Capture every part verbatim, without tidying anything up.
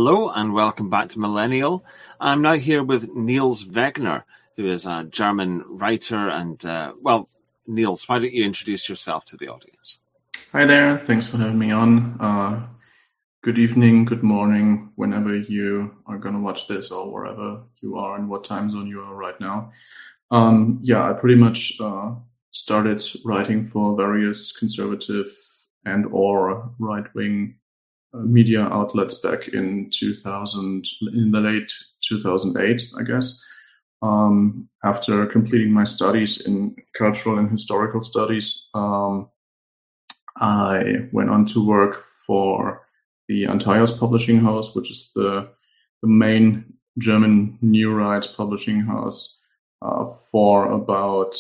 Hello and welcome back to Millennial. I'm now here with Niels Wegner, who is a German writer. And, uh, well, Niels, why don't you introduce yourself to the audience? Hi there. Thanks for having me on. Uh, good evening, good morning, whenever you are going to watch this or wherever you are and what time zone you are right now. Um, yeah, I pretty much uh, started writing for various conservative and or right-wing uh, media outlets back in two thousand, in the late two thousand eight, I guess. Um, after completing my studies in cultural and historical studies, um, I went on to work for the Antaios Publishing House, which is the, the main German new right publishing house, uh, for about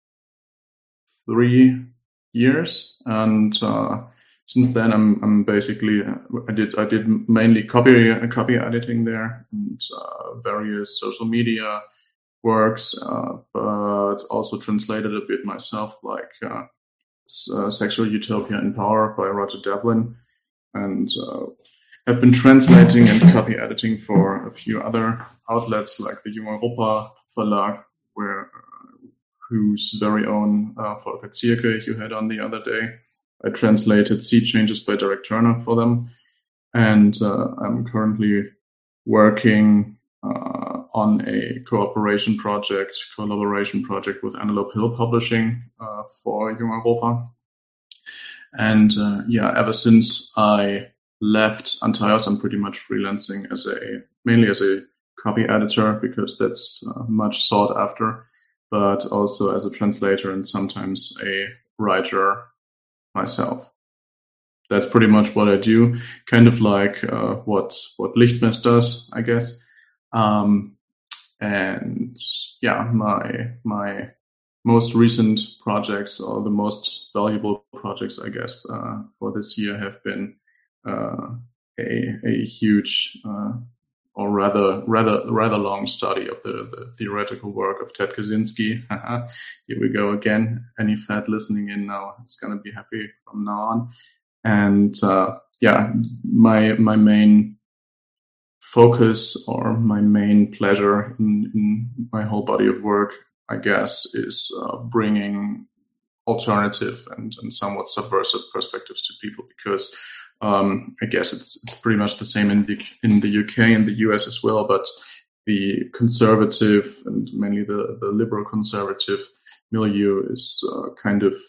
three years. And uh, since then, I'm I'm basically I did I did mainly copy copy editing there and uh, various social media works, uh, but also translated a bit myself, like. Uh, Uh, Sexual Utopia in Power by Roger Devlin, and uh, have been translating and copy editing for a few other outlets like the Jung Europa Verlag, where uh, whose very own uh, Volker Zierke you had on the other day. I translated Sea Changes by Derek Turner for them, and uh, I'm currently working uh, on a cooperation project, collaboration project with Antelope Hill Publishing uh, for Jung Europa. And uh, yeah, ever since I left Antaios, I'm pretty much freelancing as a mainly as a copy editor because that's uh, much sought after, but also as a translator and sometimes a writer myself. That's pretty much what I do, kind of like uh, what what Lichtmess does, I guess. Um, and yeah, my my most recent projects, or the most valuable projects, I guess, uh, for this year have been uh, a a huge uh, or rather rather rather long study of the, the theoretical work of Ted Kaczynski. Here we go again. Any fat listening in now is going to be happy from now on. And uh, yeah, my my main focus or my main pleasure in, in my whole body of work, I guess, is uh, bringing alternative and, and somewhat subversive perspectives to people, because um, I guess it's it's pretty much the same in the in the U K and the U S as well. But the conservative and mainly the, the liberal conservative milieu is uh, kind of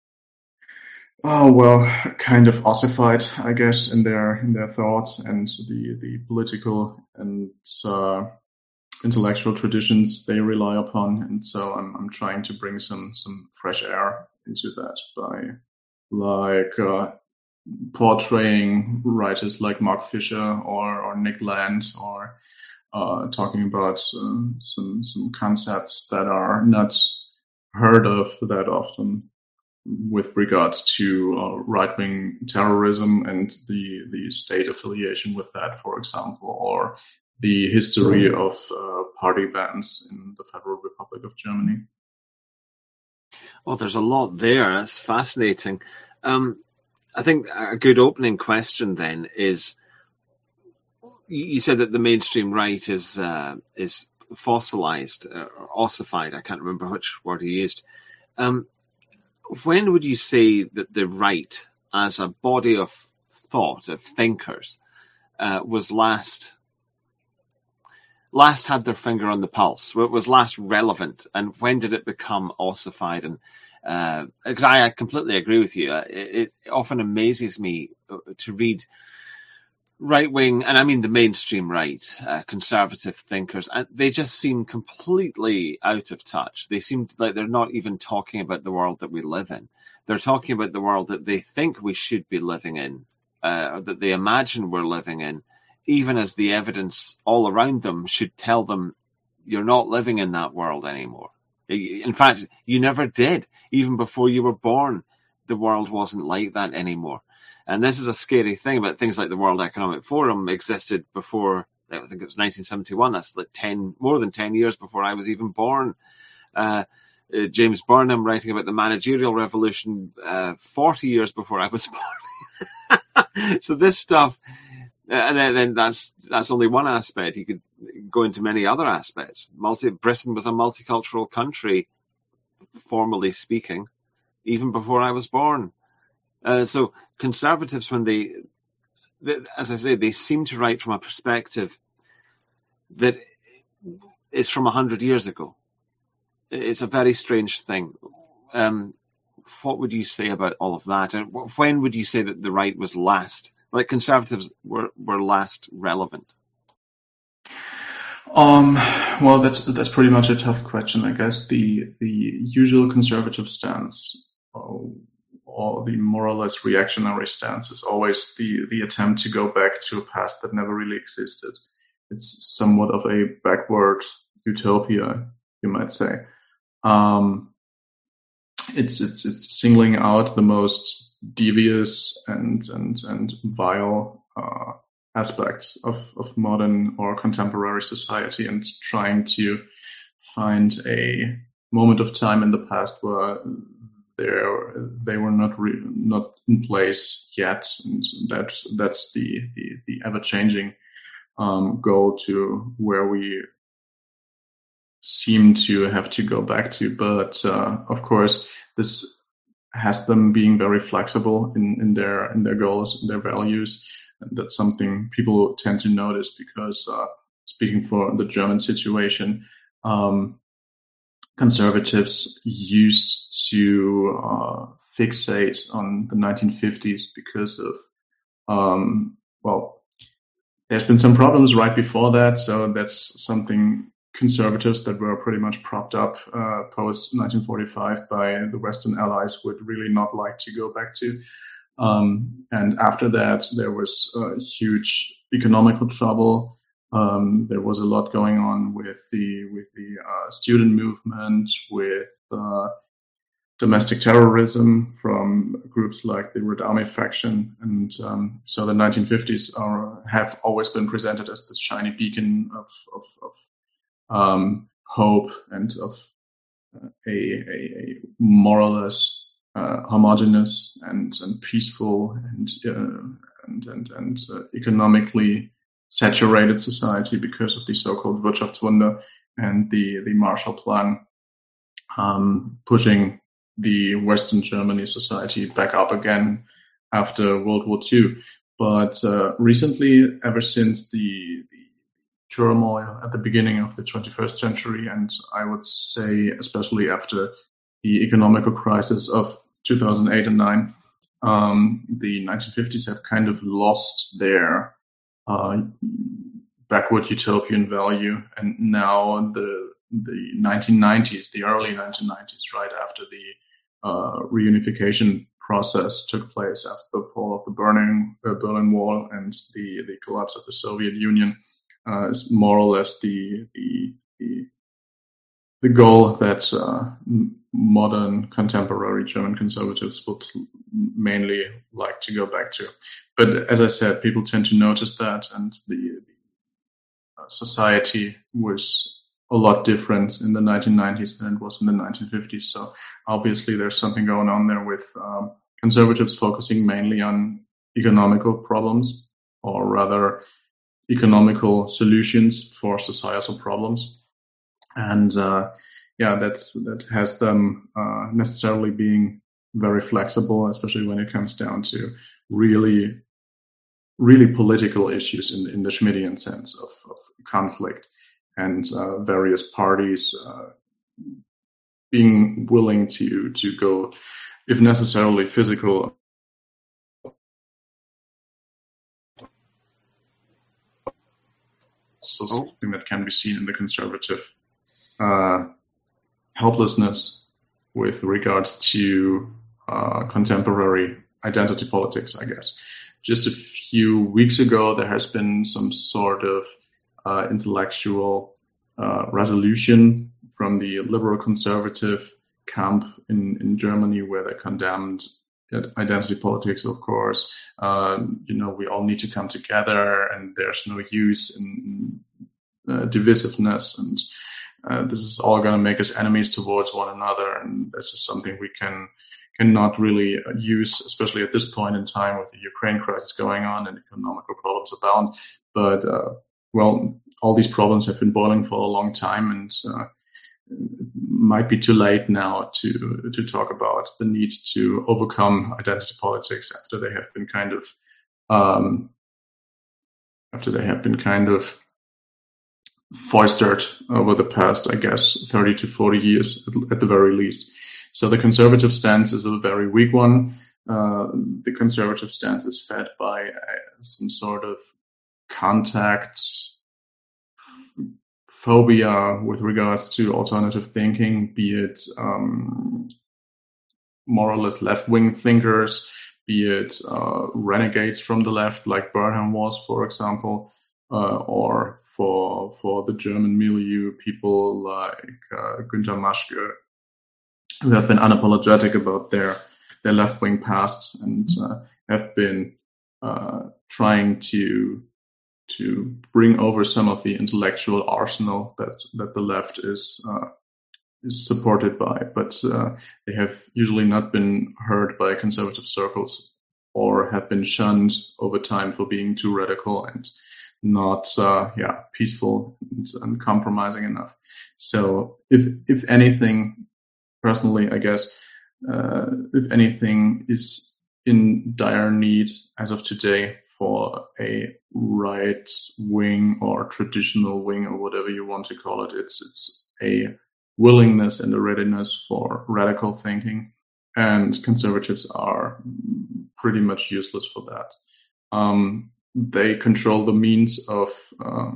Oh well, kind of ossified, I guess, in their in their thoughts, and the the political and uh, intellectual traditions they rely upon. And so I'm I'm trying to bring some some fresh air into that by like uh, portraying writers like Mark Fisher or or Nick Land, or uh, talking about uh, some some concepts that are not heard of that often, with regards to uh, right-wing terrorism and the, the state affiliation with that, for example, or the history of uh, party bans in the Federal Republic of Germany. Well, there's a lot there. That's fascinating. Um, I think a good opening question then is, you said that the mainstream right is uh, is fossilized or ossified. I can't remember which word he used. Um, When would you say that the right, as a body of thought, of thinkers, uh, was last last had their finger on the pulse? Was last relevant, and when did it become ossified? And uh, because I, I completely agree with you, it, it often amazes me to read right-wing, and I mean the mainstream right, uh, conservative thinkers, and they just seem completely out of touch. They seem like they're not even talking about the world that we live in. They're talking about the world that they think we should be living in, uh, or that they imagine we're living in, even as the evidence all around them should tell them you're not living in that world anymore. In fact, you never did. Even before you were born, the world wasn't like that anymore. And this is a scary thing about things like the World Economic Forum existed before, I think it was nineteen seventy-one. That's like ten, more than ten years before I was even born. Uh, uh, James Burnham writing about the managerial revolution uh, forty years before I was born. So this stuff and then, then that's that's only one aspect. You could go into many other aspects. Multi Britain was a multicultural country, formally speaking, even before I was born. Uh, so conservatives, when they, they, as I say, they seem to write from a perspective that is from a hundred years ago. It's a very strange thing. Um, what would you say about all of that? And when would you say that the right was last, like conservatives were, were last relevant? Um, well, that's that's pretty much a tough question. I guess the the usual conservative stance, or, or the more or less reactionary stance, is always the the attempt to go back to a past that never really existed. It's somewhat of a backward utopia, you might say. Um, it's it's it's singling out the most devious and and and vile uh, aspects of of modern or contemporary society, and trying to find a moment of time in the past where they they were not re, not in place yet, and that that's the the, the ever changing um, goal to where we seem to have to go back to. But uh, of course, this has them being very flexible in, in their in their goals, in their values. And that's something people tend to notice because, uh, speaking for the German situation, um, conservatives used to uh, fixate on the nineteen fifties because of, um, well, there's been some problems right before that. So that's something conservatives that were pretty much propped up uh, post nineteen forty-five by the Western allies would really not like to go back to. Um, and after that, there was uh, huge economical trouble. Um, there was a lot going on with the with the uh, student movement, with uh, domestic terrorism from groups like the Red Army faction, and um, so the nineteen fifties are have always been presented as this shiny beacon of of, of um, hope and of uh, a, a, a more or less Uh, homogeneous and, and peaceful and uh, and and, and uh, economically saturated society because of the so-called Wirtschaftswunder and the the Marshall Plan, um, pushing the Western Germany society back up again after World War Two. But uh, recently, ever since the, the turmoil at the beginning of the twenty-first century, and I would say especially after the economical crisis of two thousand eight and nine, um, the nineteen fifties have kind of lost their uh, backward utopian value, and now the the nineteen nineties, the early nineteen nineties, right after the uh, reunification process took place after the fall of the Berlin uh, Berlin Wall and the the collapse of the Soviet Union, uh, is more or less the the the the goal that uh, modern contemporary German conservatives would mainly like to go back to. But as I said, people tend to notice that, and the, the uh, society was a lot different in the nineteen nineties than it was in the nineteen fifties. So obviously there's something going on there with um, conservatives focusing mainly on economical problems, or rather economical solutions for societal problems. And uh, yeah, that's, that has them uh, necessarily being very flexible, especially when it comes down to really, really political issues in, in the Schmittian sense of, of conflict, and uh, various parties uh, being willing to to go, if necessarily, physical. So something that can be seen in the conservative Uh, helplessness with regards to uh, contemporary identity politics, I guess. Just a few weeks ago, there has been some sort of uh, intellectual uh, resolution from the liberal conservative camp in, in Germany, where they condemned identity politics, of course. Uh, you know, we all need to come together, and there's no use in uh, divisiveness, and Uh, this is all going to make us enemies towards one another, and this is something we can cannot really use, especially at this point in time with the Ukraine crisis going on and economical problems abound. But, uh, well, all these problems have been boiling for a long time, and uh, it might be too late now to to talk about the need to overcome identity politics after they have been kind of um, after they have been kind of fostered over the past, I guess, thirty to forty years at, at the very least. So the conservative stance is a very weak one. Uh, the conservative stance is fed by uh, some sort of contact f- phobia with regards to alternative thinking, be it um, more or less left-wing thinkers, be it uh, renegades from the left, like Burnham was, for example, uh, or for for the German milieu, people like uh, Günter Maschke, who have been unapologetic about their their left-wing past and uh, have been uh, trying to to bring over some of the intellectual arsenal that that the left is uh, is supported by, but uh, they have usually not been heard by conservative circles, or have been shunned over time for being too radical and not uh, yeah peaceful and uncompromising enough. So if if anything, personally, I guess, uh, if anything is in dire need as of today for a right wing or traditional wing or whatever you want to call it, it's it's a willingness and a readiness for radical thinking, and conservatives are pretty much useless for that. Um, they control the means of uh,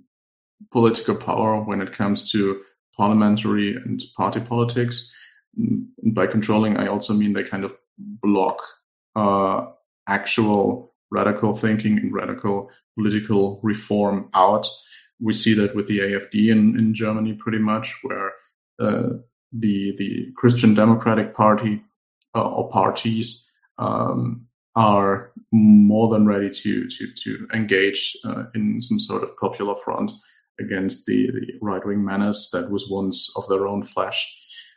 political power when it comes to parliamentary and party politics. And by controlling, I also mean they kind of block uh, actual radical thinking and radical political reform out. We see that with the A F D in, in Germany pretty much, where uh, the the Christian Democratic Party uh, or parties um, are more than ready to to to engage uh, in some sort of popular front against the, the right-wing menace that was once of their own flesh.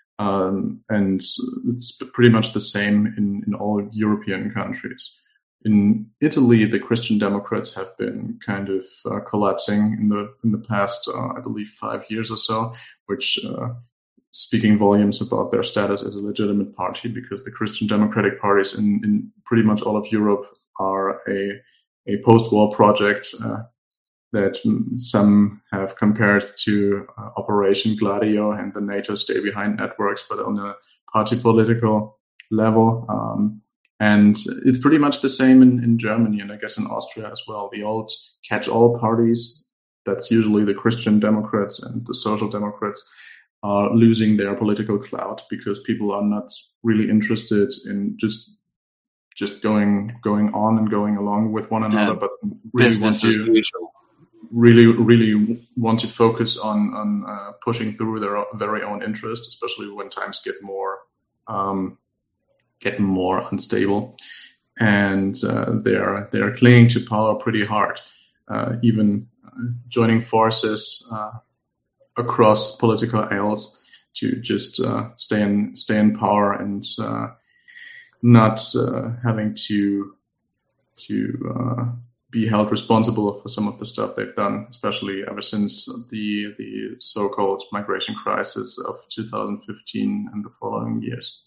Um, and it's pretty much the same in, in all European countries. In Italy, the Christian Democrats have been kind of uh, collapsing in the in the past, uh, I believe, five years or so, which uh, speaking volumes about their status as a legitimate party, because the Christian Democratic parties in, in pretty much all of Europe are a a post-war project uh, that some have compared to uh, Operation Gladio and the NATO Stay Behind networks, but on a party political level. Um, and it's pretty much the same in, in Germany, and I guess in Austria as well. The old catch-all parties, that's usually the Christian Democrats and the Social Democrats, are losing their political clout because people are not really interested in just just going going on and going along with one another, yeah, but really want to really really want to focus on on uh, pushing through their very own interest, especially when times get more um, get more unstable, and uh, they're they're clinging to power pretty hard, uh, even uh, joining forces uh, across political aisles to just uh, stay in stay in power and uh, not uh, having to to uh, be held responsible for some of the stuff they've done, especially ever since the the so-called migration crisis of two thousand fifteen and the following years.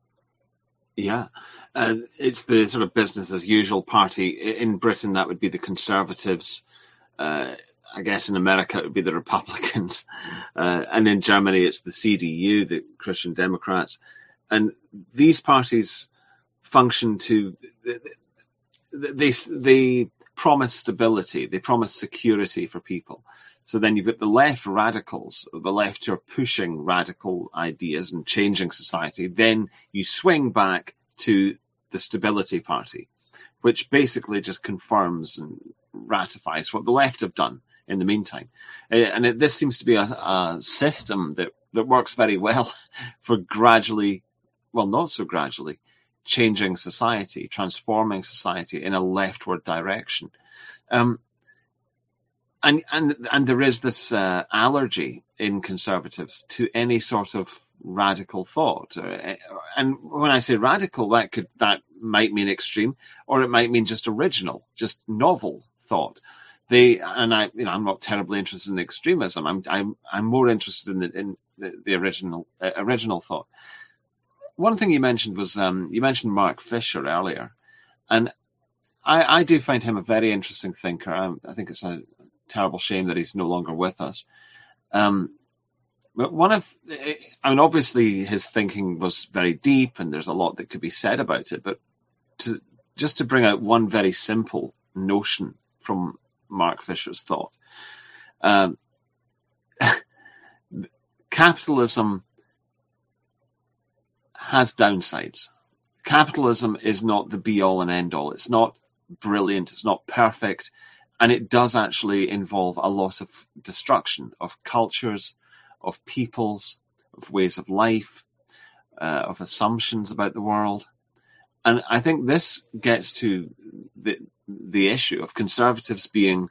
Yeah, uh, it's the sort of business as usual party. In Britain, that would be the Conservatives. Uh, I guess in America, it would be the Republicans. Uh, and in Germany, it's the C D U, the Christian Democrats. And these parties function to, they, they promise stability, they promise security for people. So then you've got the left radicals, the left who are pushing radical ideas and changing society. Then you swing back to the Stability Party, which basically just confirms and ratifies what the left have done in the meantime. And it, this seems to be a, a system that, that works very well for gradually, well, not so gradually, changing society, transforming society in a leftward direction. Um, And and and there is this uh, allergy in conservatives to any sort of radical thought. And when I say radical, that could that might mean extreme, or it might mean just original, just novel thought. They and I, you know, I'm not terribly interested in extremism. I'm I'm I'm more interested in the in the, the original uh, original thought. One thing you mentioned was um, you mentioned Mark Fisher earlier, and I, I do find him a very interesting thinker. I, I think it's a terrible shame that he's no longer with us. Um, but one of, I mean, obviously his thinking was very deep, and there's a lot that could be said about it. But to just to bring out one very simple notion from Mark Fisher's thought, um, capitalism has downsides. Capitalism is not the be-all and end-all. It's not brilliant. It's not perfect. And it does actually involve a lot of destruction of cultures, of peoples, of ways of life, uh, of assumptions about the world. And I think this gets to the, the issue of conservatives being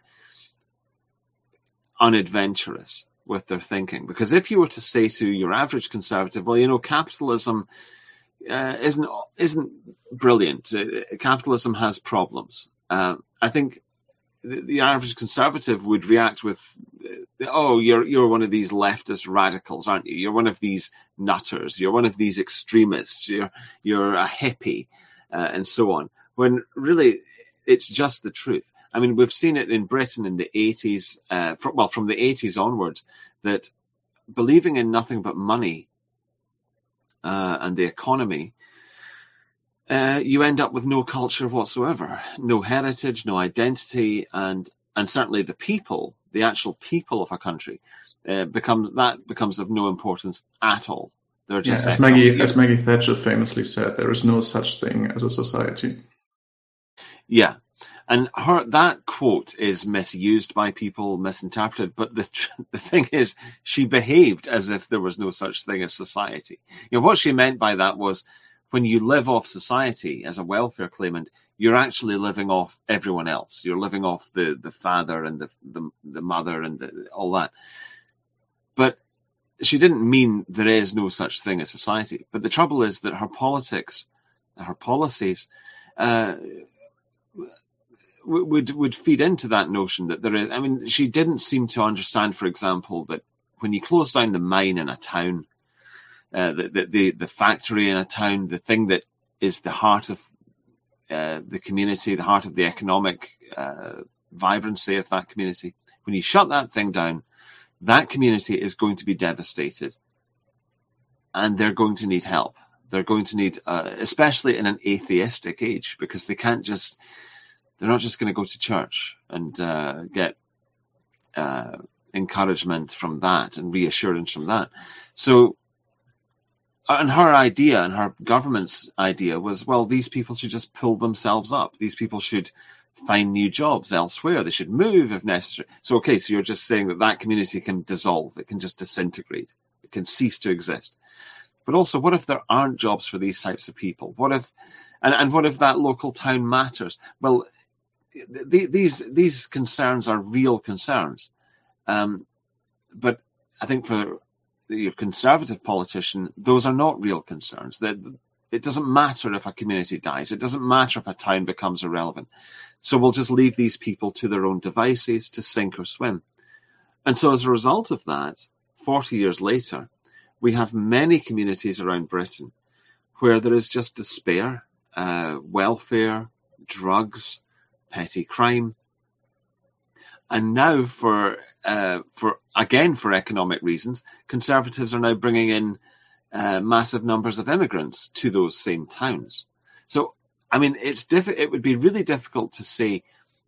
unadventurous with their thinking. Because if you were to say to your average conservative, well, you know, capitalism uh, isn't isn't brilliant. Uh, capitalism has problems. Uh, I think the, the average conservative would react with, uh, "Oh, you're you're one of these leftist radicals, aren't you? You're one of these nutters. You're one of these extremists. You're you're a hippie, uh, and so on." When really, it's just the truth. I mean, we've seen it in Britain in the eighties, uh, from, well, from the eighties onwards, that believing in nothing but money uh, and the economy, uh, you end up with no culture whatsoever, no heritage, no identity, and and certainly the people, the actual people of a country, uh, becomes that becomes of no importance at all. They're just yeah, as Maggie as Maggie Thatcher famously said, there is no such thing as a society. Yeah. And her that quote is misused by people, misinterpreted. But the the thing is, she behaved as if there was no such thing as society. You know, what she meant by that was, when you live off society as a welfare claimant, you're actually living off everyone else. You're living off the, the father and the, the the mother and the, all that. But she didn't mean there is no such thing as society. But the trouble is that her politics, her policies, uh, would would feed into that notion that there is. I mean, she didn't seem to understand, for example, that when you close down the mine in a town, uh, the, the the the factory in a town, the thing that is the heart of uh, the community, the heart of the economic uh, vibrancy of that community, when you shut that thing down, that community is going to be devastated, and they're going to need help. They're going to need, uh, especially in an atheistic age, because they can't just. They're not just going to go to church and uh, get uh, encouragement from that and reassurance from that. So, and her idea and her government's idea was, well, these people should just pull themselves up. These people should find new jobs elsewhere. They should move if necessary. So, okay, so you're just saying that that community can dissolve. It can just disintegrate. It can cease to exist. But also, what if there aren't jobs for these types of people? What if, and, and what if that local town matters? Well, These these concerns are real concerns, um, but I think for your conservative politician, those are not real concerns. That it doesn't matter if a community dies. It doesn't matter if a town becomes irrelevant. So we'll just leave these people to their own devices to sink or swim. And so as a result of that, forty years later, we have many communities around Britain where there is just despair, uh, welfare, drugs, petty crime, and now for uh, for again for economic reasons, conservatives are now bringing in uh, massive numbers of immigrants to those same towns. So, I mean, it's diff- It would be really difficult to say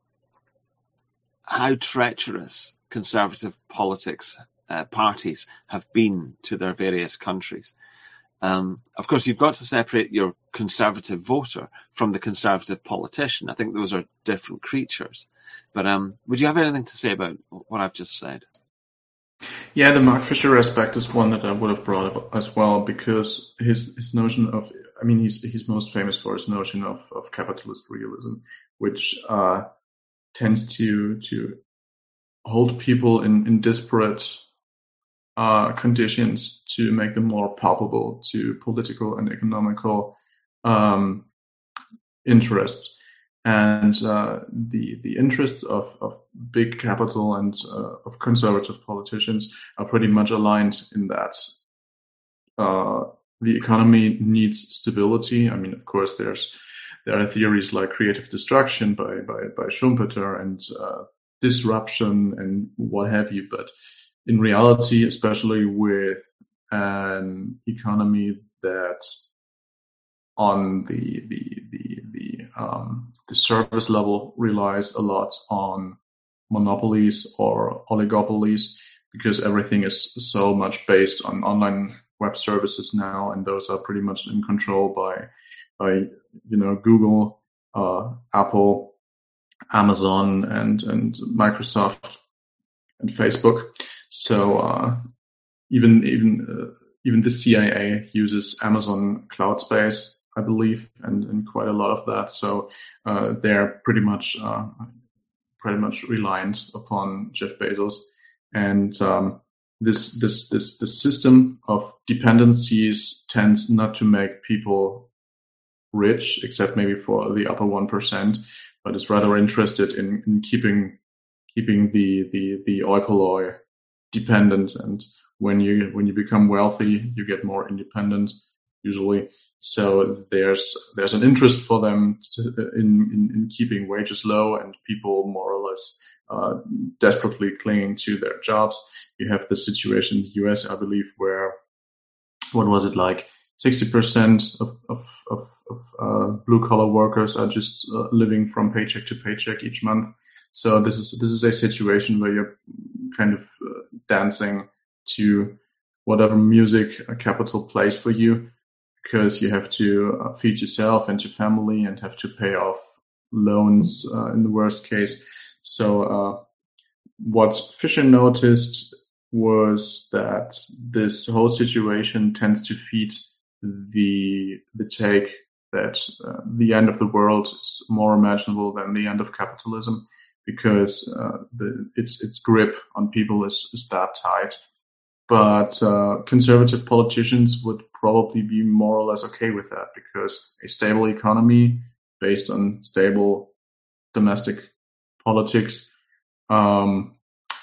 how treacherous conservative politics uh, parties have been to their various countries. Um, of course, you've got to separate your conservative voter from the conservative politician. I think those are different creatures. But um, would you have anything to say about what I've just said? Yeah, the Mark Fisher aspect is one that I would have brought up as well, because his his notion of, I mean, he's he's most famous for his notion of, of capitalist realism, which uh, tends to to hold people in, in disparate uh, conditions to make them more palpable to political and economical um, interests. And uh, the the interests of, of big capital and uh, of conservative politicians are pretty much aligned in that uh, the economy needs stability. I mean, of course, there's there are theories like creative destruction by by, by Schumpeter and uh, disruption and what have you. But in reality, especially with an economy that on the the the the um, the service level relies a lot on monopolies or oligopolies, because everything is so much based on online web services now, and those are pretty much in control by by you know Google, uh, Apple, Amazon, and and Microsoft and Facebook. So uh, even even uh, even the C I A uses Amazon Cloud Space, I believe, and, and quite a lot of that. So uh, they're pretty much uh, pretty much reliant upon Jeff Bezos, and um, this this this this system of dependencies tends not to make people rich, except maybe for the upper one percent, but is rather interested in, in keeping keeping the the the oi polloi dependent. And when you when you become wealthy, you get more independent usually. So there's there's an interest for them to, in, in in keeping wages low and people more or less uh, desperately clinging to their jobs. You have the situation in the U S, I believe, where what was it like sixty percent of of of, of uh, blue collar workers are just uh, living from paycheck to paycheck each month. So this is this is a situation where you're kind of uh, dancing to whatever music a capital plays for you, because you have to uh, feed yourself and your family and have to pay off loans uh, in the worst case. So uh, what Fisher noticed was that this whole situation tends to feed the the take that uh, the end of the world is more imaginable than the end of capitalism, because uh, the, its its grip on people is, is that tight. But uh, conservative politicians would probably be more or less okay with that, because a stable economy based on stable domestic politics um,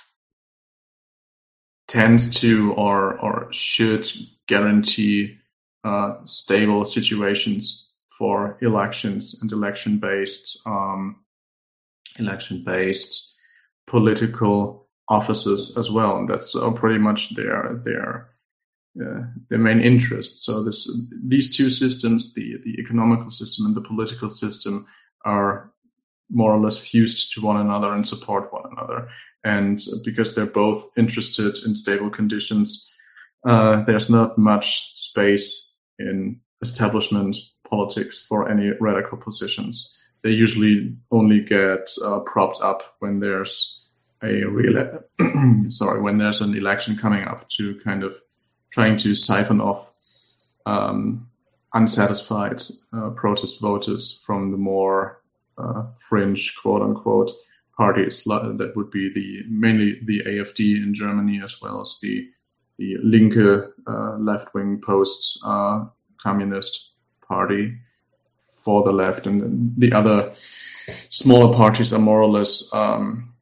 tends to or or should guarantee uh, stable situations for elections and election-based um, election-based political offices as well, and that's uh, pretty much their their uh, their main interest. So this these two systems, the the economical system and the political system, are more or less fused to one another and support one another. And because they're both interested in stable conditions, uh, there's not much space in establishment politics for any radical positions. They usually only get uh, propped up when there's a real, sorry, when there's an election coming up, to kind of trying to siphon off um, unsatisfied uh, protest voters from the more uh, fringe, quote unquote, parties. That would be the mainly the A F D in Germany, as well as the the Linke uh, left-wing post uh, communist party for the left, and the other smaller parties are more or less um,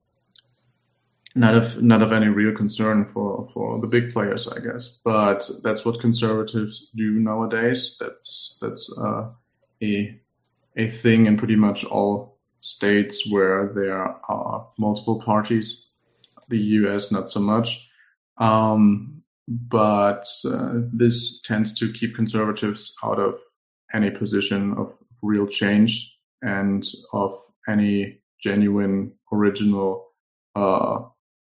not of not of any real concern for, for the big players, I guess. But that's what conservatives do nowadays. That's that's uh, a a thing in pretty much all states where there are multiple parties. The U S not so much, um, but uh, this tends to keep conservatives out of any position of real change and of any genuine, original, uh,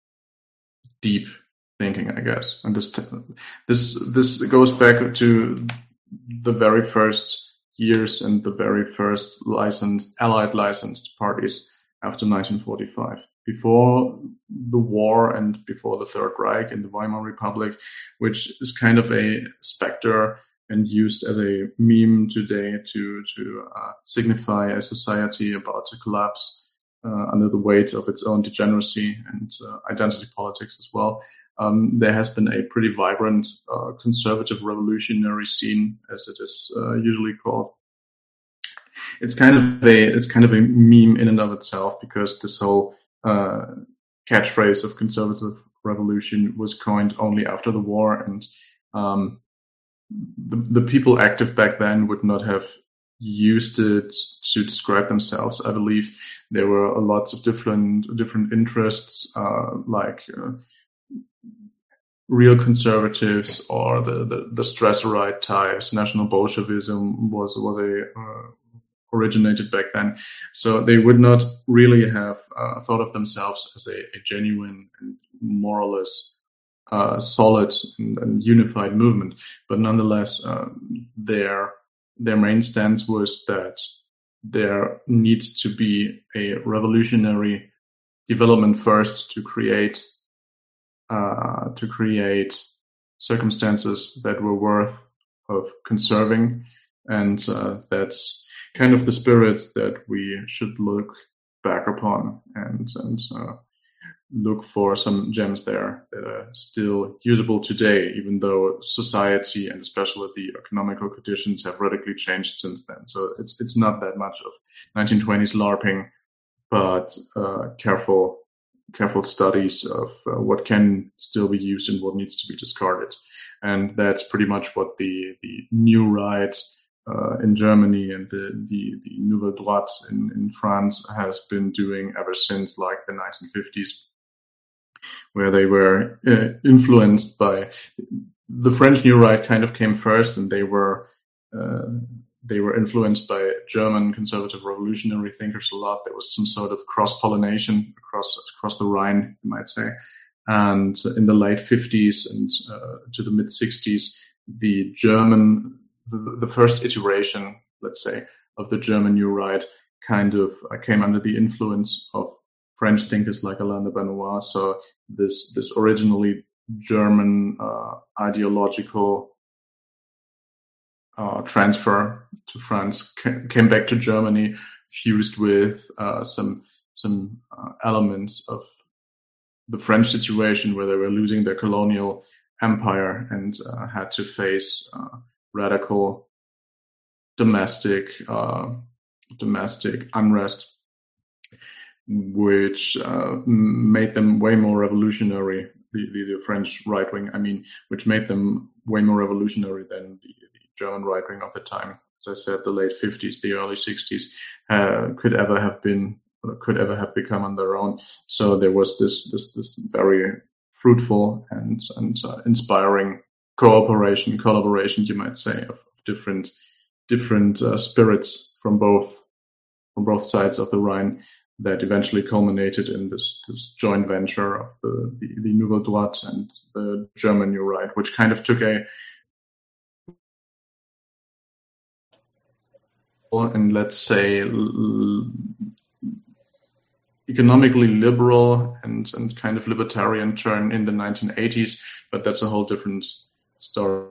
deep thinking, I guess. And this this this goes back to the very first years and the very first licensed, allied licensed parties after nineteen forty-five. Before the war and before the Third Reich in the Weimar Republic, which is kind of a specter and used as a meme today to to uh, signify a society about to collapse uh, under the weight of its own degeneracy and uh, identity politics as well. um, there has been a pretty vibrant uh, conservative revolutionary scene, as it is uh, usually called. It's kind of a it's kind of a meme in and of itself, because this whole uh, catchphrase of conservative revolution was coined only after the war, and um, the the people active back then would not have used it to describe themselves. I believe there were lots of different different interests, uh, like uh, real conservatives or the the, the Strasserite types. National Bolshevism was was a uh, originated back then, so they would not really have uh, thought of themselves as a, a genuine and more or less uh, solid and, and unified movement. But nonetheless, uh, their their main stance was that there needs to be a revolutionary development first to create uh, to create circumstances that were worth of conserving, and uh, that's kind of the spirit that we should look back upon and and uh, look for some gems there that are still usable today, even though society and especially the economical conditions have radically changed since then. So it's it's not that much of nineteen twenties LARPing, but uh, careful careful studies of uh, what can still be used and what needs to be discarded. And that's pretty much what the, the new right uh, in Germany and the, the, the Nouvelle Droite in, in France has been doing ever since like the nineteen fifties, where they were uh, influenced by the French New Right. Kind of came first, and they were uh, they were influenced by German conservative revolutionary thinkers a lot. There was some sort of cross pollination across across the Rhine, you might say. And in the late fifties and uh, to the mid sixties, the German the, the first iteration, let's say, of the German New Right kind of uh, came under the influence of French thinkers like Alain de Benoist. So this this originally German uh, ideological uh, transfer to France ca- came back to Germany, fused with uh, some some uh, elements of the French situation, where they were losing their colonial empire and uh, had to face uh, radical domestic uh, domestic unrest, which uh, made them way more revolutionary, the, the, the French right wing, I mean, which made them way more revolutionary than the, the German right wing of the time. As I said, the late fifties, the early sixties uh, could ever have been, could ever have become on their own. So there was this this this very fruitful and and uh, inspiring cooperation, collaboration, you might say, of, of different different uh, spirits from both from both sides of the Rhine, that eventually culminated in this, this joint venture of the, the, the Nouvelle Droite and the German New Right, which kind of took a, and let's say, l- economically liberal and, and kind of libertarian turn in the nineteen eighties, but that's a whole different story.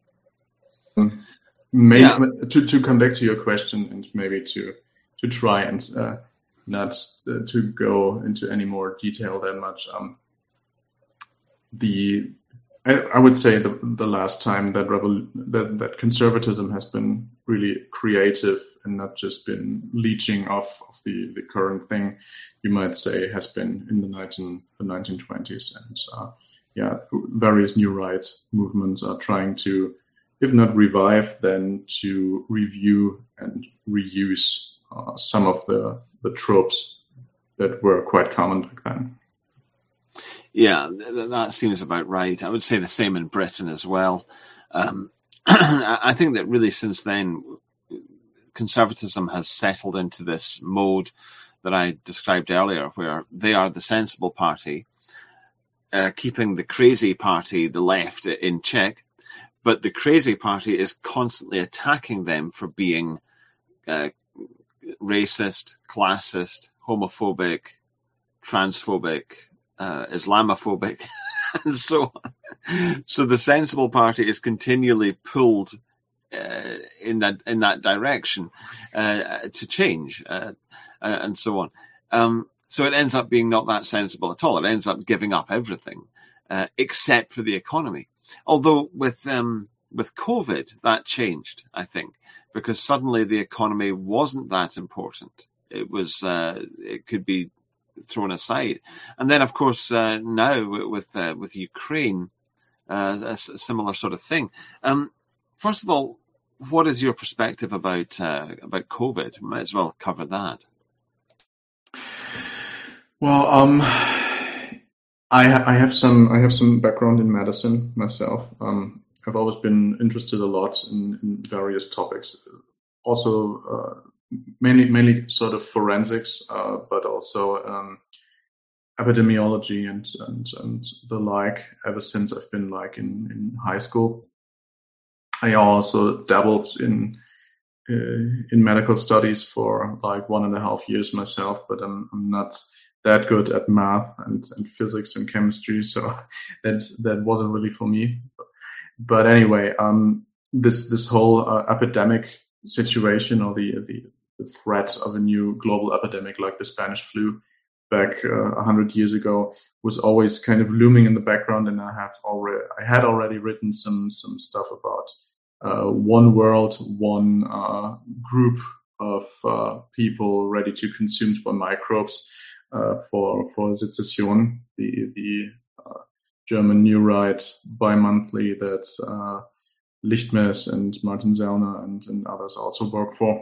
Maybe, yeah. to, to come back to your question and maybe to, to try and uh, not uh, to go into any more detail that much. Um, the I, I would say the the last time that, revol- that that conservatism has been really creative and not just been leeching off of the, the current thing, you might say, has been in the nineteen the nineteen twenties, and uh, yeah, various new right movements are trying to, if not revive, then to review and reuse uh, some of the the tropes that were quite common back then. Yeah, th- that seems about right. I would say the same in Britain as well. Um, I think that really since then, conservatism has settled into this mode that I described earlier, where they are the sensible party, uh, keeping the crazy party, the left, in check, but the crazy party is constantly attacking them for being uh, racist, classist, homophobic, transphobic, uh, Islamophobic, and so on. So the sensible party is continually pulled uh, in that in that direction uh, to change, uh, uh, and so on. Um, so it ends up being not that sensible at all. It ends up giving up everything. uh, except for the economy. Although with um, with COVID, that changed, I think, because suddenly the economy wasn't that important. It was uh, it could be thrown aside, and then of course uh, now with uh, with Ukraine, uh, a, a similar sort of thing. Um, first of all, what is your perspective about uh, about COVID? We might as well cover that. Well, um, I I have some I have some background in medicine myself. Um, I've always been interested a lot in, in various topics, also uh, mainly mainly sort of forensics, uh, but also um, epidemiology and, and and the like. Ever since I've been like in, in high school, I also dabbled in uh, in medical studies for like one and a half years myself, but I'm I'm not that good at math and, and physics and chemistry, so that that wasn't really for me. But anyway, um, this this whole uh, epidemic situation, or the, the the threat of a new global epidemic like the Spanish flu back uh, a hundred years ago, was always kind of looming in the background, and I have already I had already written some some stuff about uh, one world, one uh, group of uh, people ready to be consumed by microbes. Uh, for for Sezession, the the uh, German new right bi-monthly that uh, Lichtmes and Martin Sellner and, and others also work for.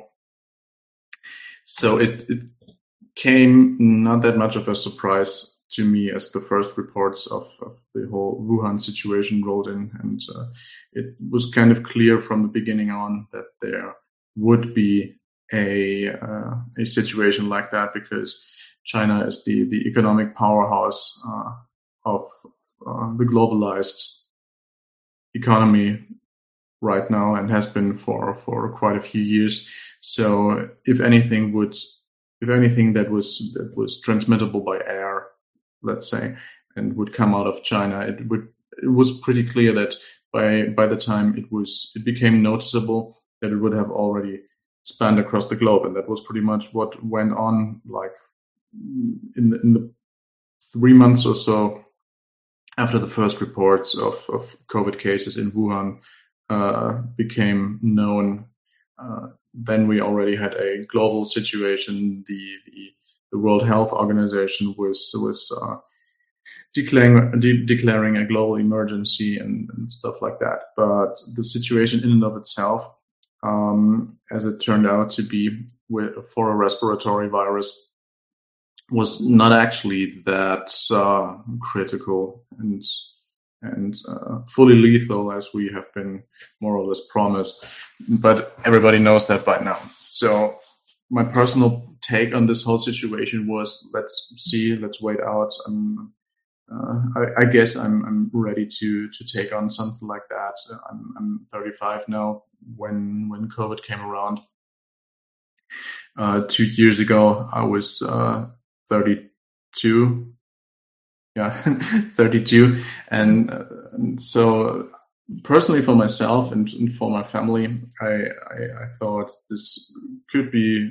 So it, it came not that much of a surprise to me as the first reports of, of the whole Wuhan situation rolled in, and uh, it was kind of clear from the beginning on that there would be a uh, a situation like that, because China is the, the economic powerhouse uh, of uh, the globalized economy right now, and has been for, for quite a few years. So if anything would, if anything that was that was transmittable by air, let's say, and would come out of China, it would it was pretty clear that by by the time it was it became noticeable that it would have already spanned across the globe, and that was pretty much what went on like in the, in the three months or so after the first reports of, of COVID cases in Wuhan uh, became known. Uh, then we already had a global situation. The the, the World Health Organization was was uh, declaring de- declaring a global emergency and, and stuff like that. But the situation in and of itself, um, as it turned out to be with, for a respiratory virus, was not actually that uh, critical and and uh, fully lethal as we have been more or less promised. But everybody knows that by now. So my personal take on this whole situation was, let's see, let's wait out. I'm, uh, I, I guess I'm, I'm ready to to take on something like that. I'm, I'm thirty-five now. When when COVID came around uh, two years ago, I was Uh, thirty-two, yeah, thirty-two, and, uh, and so personally for myself and, and for my family, I, I I thought this could be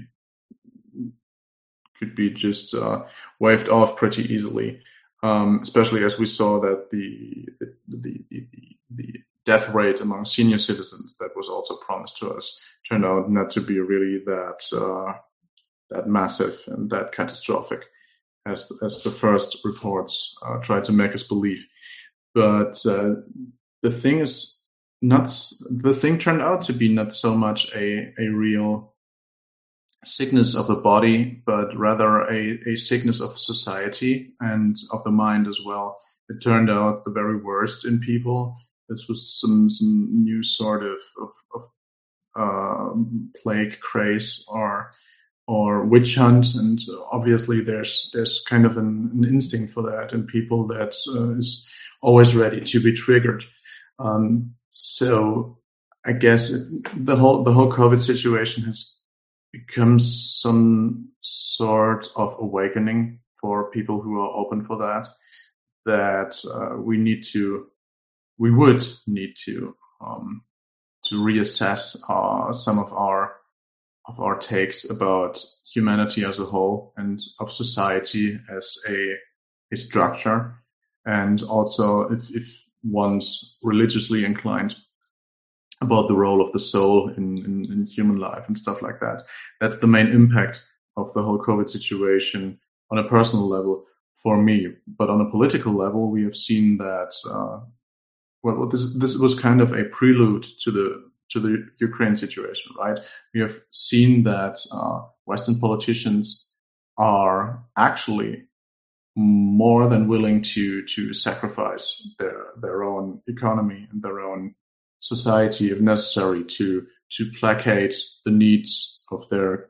could be just uh, waved off pretty easily, um, especially as we saw that the the, the the the death rate among senior citizens that was also promised to us turned out not to be really that. Uh, that massive and that catastrophic as as the first reports uh, tried to make us believe. But uh, the thing is not the thing turned out to be not so much a a real sickness of the body, but rather a, a sickness of society and of the mind as well. It turned out the very worst in people. This was some some new sort of of, of uh, plague craze or or witch hunt, and obviously there's there's kind of an, an instinct for that in people that uh, is always ready to be triggered. Um, so I guess it, the whole the whole COVID situation has become some sort of awakening for people who are open for that. That uh, we need to, we would need to um, to reassess uh, some of our. of our takes about humanity as a whole and of society as a, a structure. and also if, if one's religiously inclined, about the role of the soul in, in, in human life and stuff like that. That's the main impact of the whole COVID situation on a personal level for me. But on a political level, we have seen that, uh, well, this this was kind of a prelude to the to the Ukraine situation, right? We have seen that uh, Western politicians are actually more than willing to to sacrifice their their own economy and their own society, if necessary, to to placate the needs of their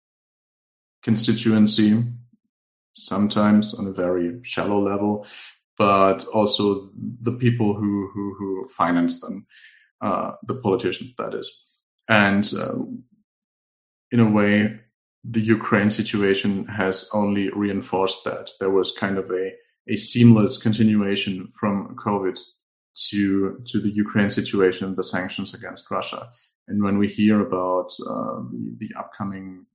constituency, sometimes on a very shallow level, but also the people who who, who finance them, uh, the politicians, that is. And uh, in a way, the Ukraine situation has only reinforced that. There was kind of a, a seamless continuation from COVID to to the Ukraine situation, the sanctions against Russia. And when we hear about uh, the, the upcoming,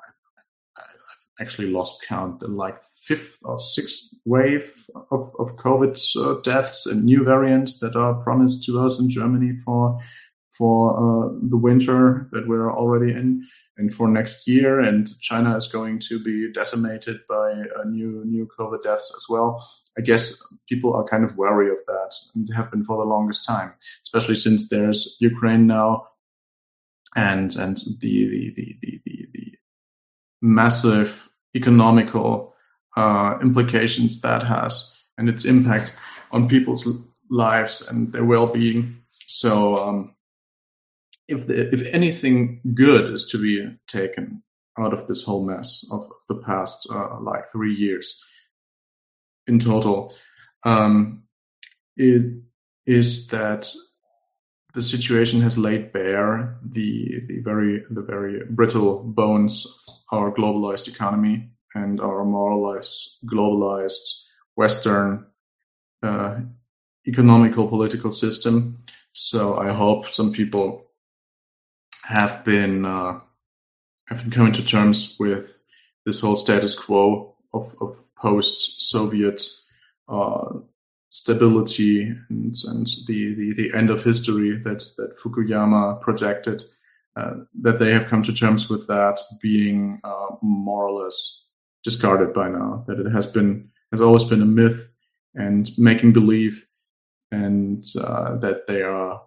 I've actually lost count, the like fifth or sixth wave of, of COVID uh, deaths and new variants that are promised to us in Germany for for uh, the winter that we're already in, and for next year. And China is going to be decimated by uh, new new COVID deaths as well. I guess people are kind of wary of that, and have been for the longest time, especially since there's Ukraine now, and and the the the the, the, the massive economical uh, implications that has, and its impact on people's lives and their well-being. So, um, if the, if anything good is to be taken out of this whole mess of, of the past uh, like three years in total, um, it is that the situation has laid bare the the very the very brittle bones of our globalized economy and our more or less globalized Western uh, economical political system. So I hope some people have been uh, have been coming to terms with this whole status quo of, of post-Soviet uh, stability and, and the, the, the end of history that, that Fukuyama projected, uh, that they have come to terms with that being uh, more or less discarded by now, that it has been has always been a myth and making believe, and uh, that they are,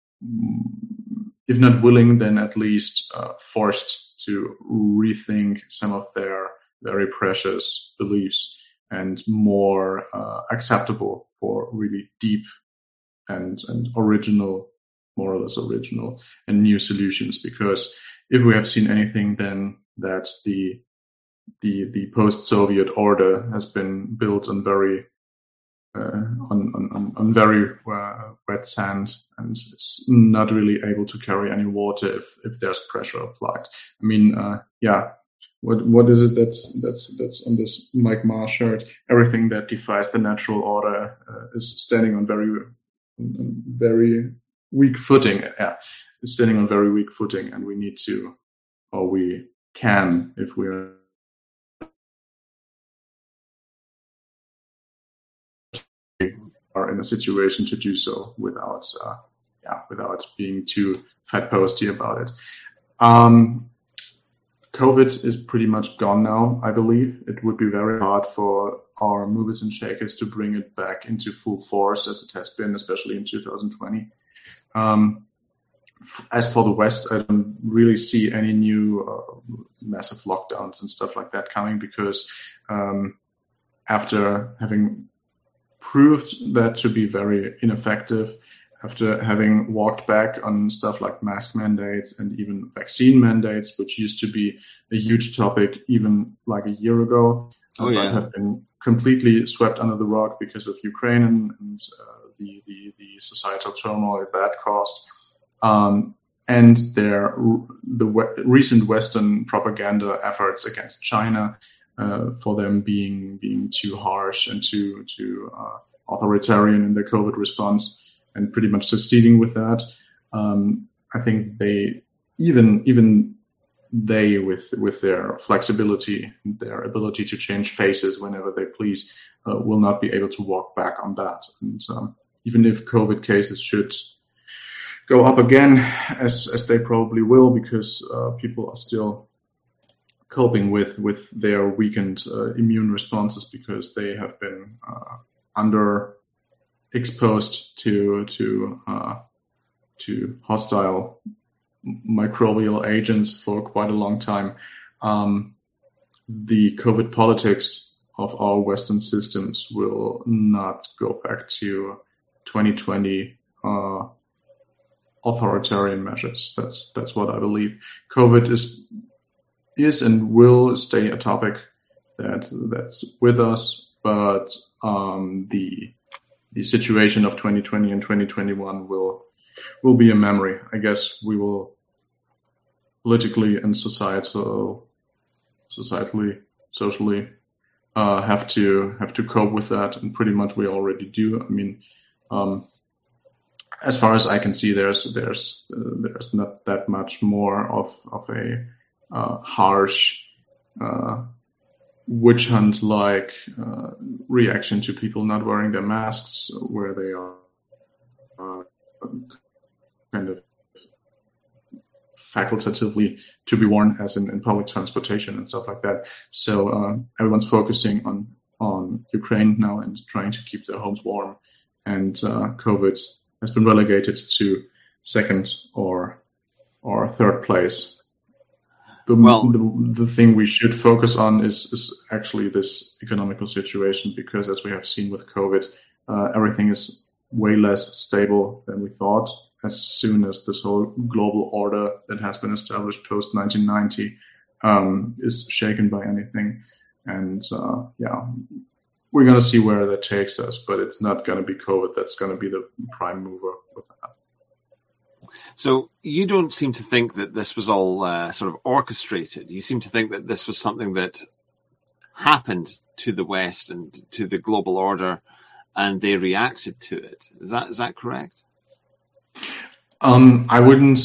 if not willing, then at least uh, forced to rethink some of their very precious beliefs and more uh, acceptable for really deep and, and original, more or less original and new solutions. Because if we have seen anything, then that the the the post-Soviet order has been built on very uh, on, on on very uh, wet sand, and it's not really able to carry any water if if there's pressure applied. I mean, uh, yeah. What what is it that's that's that's on this Mike Ma shirt? Everything that defies the natural order uh, is standing on very on very weak footing. Yeah, it's standing on very weak footing, and we need to, or we can, if we're are in a situation to do so without uh, yeah without being too fat posty about it. Um, COVID is pretty much gone now, I believe. It would be very hard for our movers and shakers to bring it back into full force as it has been, especially in two thousand twenty. Um, as for the West, I don't really see any new uh, massive lockdowns and stuff like that coming, because um, after having proved that to be very ineffective, after having walked back on stuff like mask mandates and even vaccine mandates, which used to be a huge topic even like a year ago, oh, yeah. but have been completely swept under the rug because of Ukraine and, and uh, the, the the societal turmoil that caused, um, and their the we- recent Western propaganda efforts against China uh, for them being being too harsh and too too uh, authoritarian in their COVID response, and pretty much succeeding with that. Um, I think they even even they, with with their flexibility, their ability to change faces whenever they please, uh, will not be able to walk back on that. And um, even if COVID cases should go up again, as as they probably will, because uh, people are still coping with with their weakened uh, immune responses because they have been uh, under exposed to to uh, to hostile microbial agents for quite a long time. Um, the COVID politics of our Western systems will not go back to twenty twenty uh, authoritarian measures. That's that's what I believe. COVID is is and will stay a topic that that's with us, but um, the the situation of twenty twenty and twenty twenty-one will will be a memory. I guess we will politically and societal, societally, socially uh, have to have to cope with that, and pretty much we already do. I mean, um, as far as I can see, there's there's uh, there's not that much more of of a uh, harsh uh, witch hunt like uh, reaction to people not wearing their masks, where they are uh, kind of facultatively to be worn, as in, in public transportation and stuff like that. So uh, everyone's focusing on on Ukraine now and trying to keep their homes warm, and uh, COVID has been relegated to second or or third place. The, well, the the thing we should focus on is is actually this economical situation, because as we have seen with COVID, uh, everything is way less stable than we thought. As soon as this whole global order that has been established post nineteen ninety um, is shaken by anything, and uh, yeah, we're going to see where that takes us. But it's not going to be COVID that's going to be the prime mover with that. So you don't seem to think that this was all uh, sort of orchestrated. You seem to think that this was something that happened to the West and to the global order, and they reacted to it. Is that is that correct? Um, I wouldn't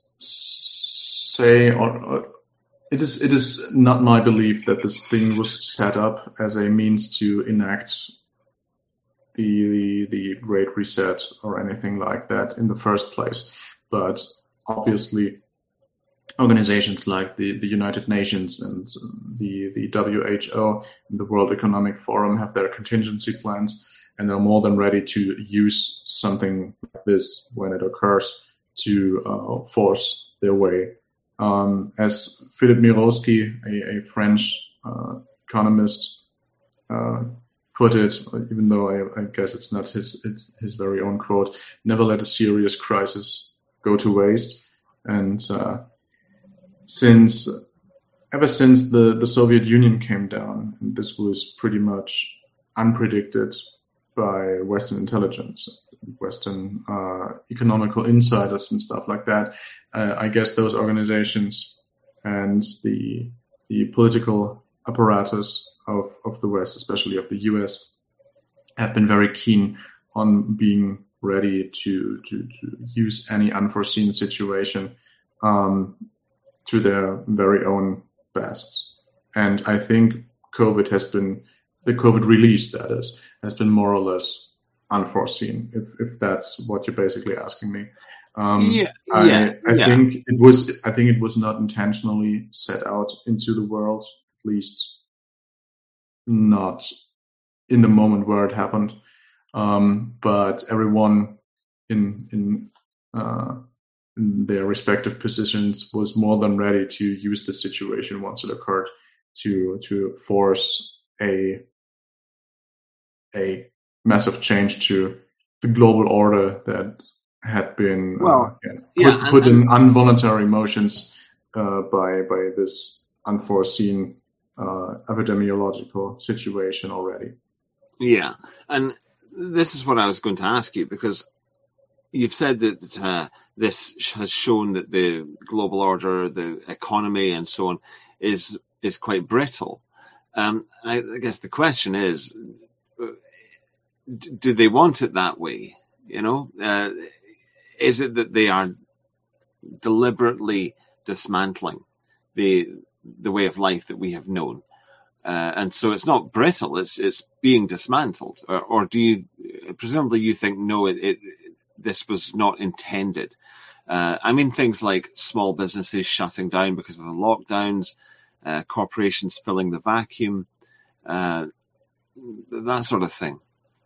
say, or, or it is it is not my belief that this thing was set up as a means to enact the the, the Great Reset or anything like that in the first place. But obviously, organizations like the, the United Nations and the, the W H O and the World Economic Forum have their contingency plans, and are more than ready to use something like this when it occurs to uh, force their way. Um, as Philip Mirowski, a, a French uh, economist, uh, put it, even though I, I guess it's not his it's his very own quote, never let a serious crisis go to waste. And uh, since ever since the, the Soviet Union came down, and this was pretty much unpredicted by Western intelligence, Western uh, economical insiders and stuff like that, uh, I guess those organizations and the the political apparatus of, of the West, especially of the U S, have been very keen on being ready to to, to use any unforeseen situation um, to their very own best. And I think COVID has been, the COVID release, that is, has been more or less unforeseen, if if that's what you're basically asking me. Um, yeah, I, yeah, I yeah. think it was. I think it was not intentionally set out into the world, at least not in the moment where it happened. Um, but everyone in in, uh, in their respective positions was more than ready to use the situation once it occurred to to force a a massive change to the global order that had been well, uh, yeah, yeah, put, put and, in involuntary motions uh, by by this unforeseen uh, epidemiological situation already. Yeah, and this is what I was going to ask you, because you've said that uh, this has shown that the global order, the economy, and so on is is quite brittle. Um, I, I guess the question is, do they want it that way? You know, uh, is it that they are deliberately dismantling the the way of life that we have known. Uh, and so it's not brittle, it's it's being dismantled. Or, or do you, presumably you think, no, it, it this was not intended. Uh, I mean, things like small businesses shutting down because of the lockdowns, uh, corporations filling the vacuum, uh, that sort of thing.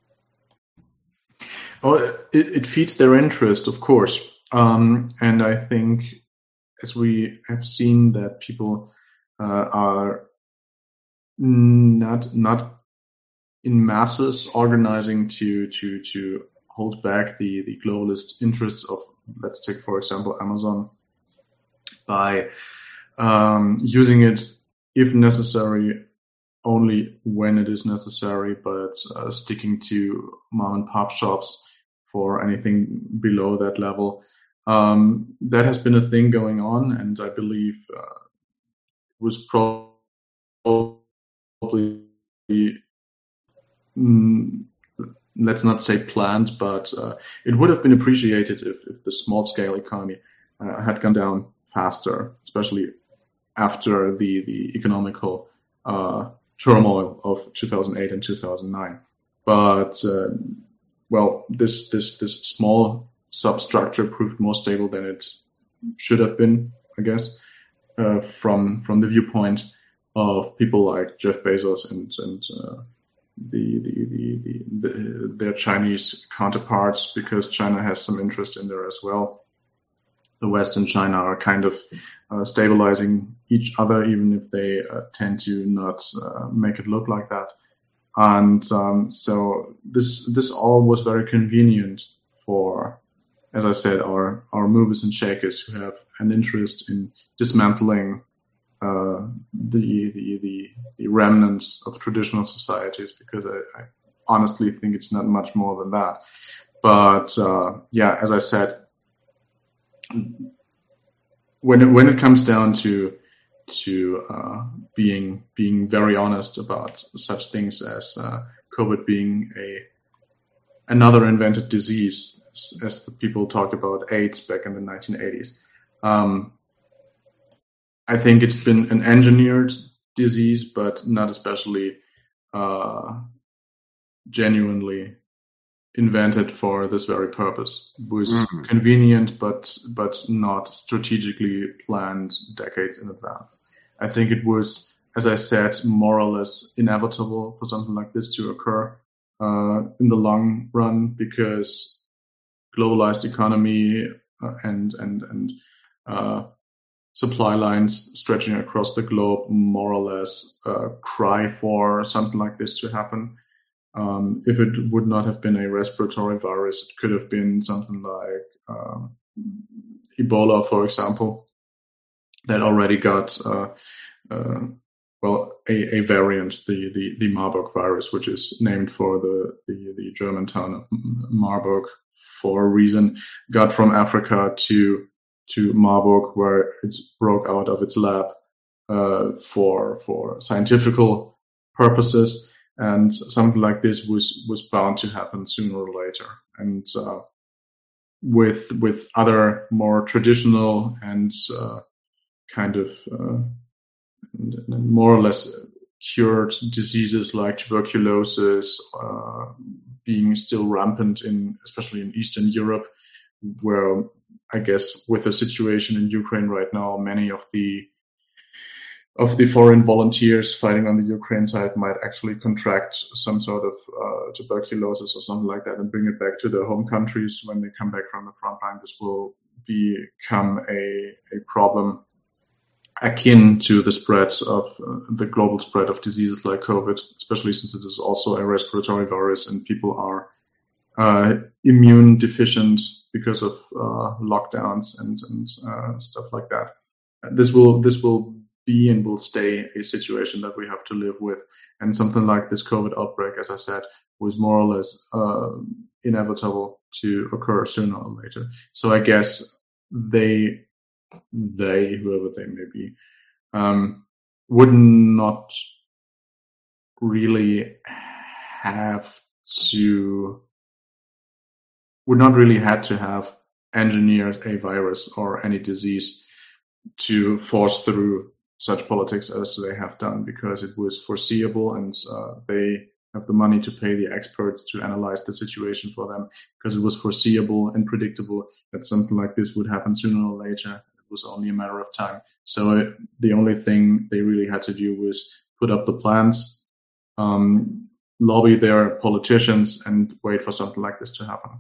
Oh, it, it feeds their interest, of course. Um, and I think, as we have seen, that people uh, are not not in masses organizing to to to hold back the the globalist interests of, let's take for example Amazon, by um, using it if necessary only when it is necessary, but uh, sticking to mom and pop shops for anything below that level. Um, that has been a thing going on, and I believe uh, was probably mm, let's not say planned, but uh, it would have been appreciated if, if the small-scale economy uh, had gone down faster, especially after the the economical uh, turmoil of two thousand eight and two thousand nine. But uh, well, this this this small substructure proved more stable than it should have been, I guess, uh, from from the viewpoint of people like Jeff Bezos and and uh, the, the, the the the their Chinese counterparts, because China has some interest in there as well. The West and China are kind of uh, stabilizing each other, even if they uh, tend to not uh, make it look like that. And um, so this this all was very convenient for, as I said, our, our movers and shakers who have an interest in dismantling uh, the, the the the remnants of traditional societies, because I, I honestly think it's not much more than that. But uh, yeah, as I said, when it, when it comes down to to uh, being being very honest about such things as uh, COVID being a another invented disease, as, as the people talked about AIDS back in the nineteen eighties. Um, I think it's been an engineered disease, but not especially uh, genuinely invented for this very purpose. It was mm-hmm. convenient, but but not strategically planned decades in advance. I think it was, as I said, more or less inevitable for something like this to occur uh, in the long run, because globalized economy uh, and and and uh, supply lines stretching across the globe more or less uh, cry for something like this to happen. Um, if it would not have been a respiratory virus, it could have been something like um, Ebola, for example, that already got uh, uh, well a, a variant, the, the the Marburg virus, which is named for the the, the German town of Marburg for a reason, got from Africa to to Marburg, where it broke out of its lab uh, for for scientific purposes. And something like this was, was bound to happen sooner or later. And uh, with with other more traditional and uh, kind of uh, more or less cured diseases like tuberculosis uh, being still rampant in, especially in Eastern Europe, where I guess with the situation in Ukraine right now, many of the of the foreign volunteers fighting on the Ukraine side might actually contract some sort of uh, tuberculosis or something like that and bring it back to their home countries when they come back from the front line. This will become a, a problem akin to the spread of uh, the global spread of diseases like COVID, especially since it is also a respiratory virus and people are uh, immune deficient because of uh, lockdowns and, and uh, stuff like that. This will this will be and will stay a situation that we have to live with. And something like this COVID outbreak, as I said, was more or less uh, inevitable to occur sooner or later. So I guess they, they, whoever they may be, um, would not really have to, would not really had to have engineered a virus or any disease to force through such politics as they have done, because it was foreseeable, and uh, they have the money to pay the experts to analyze the situation for them, because it was foreseeable and predictable that something like this would happen sooner or later. It was only a matter of time. So it, the only thing they really had to do was put up the plans, um, lobby their politicians, and wait for something like this to happen.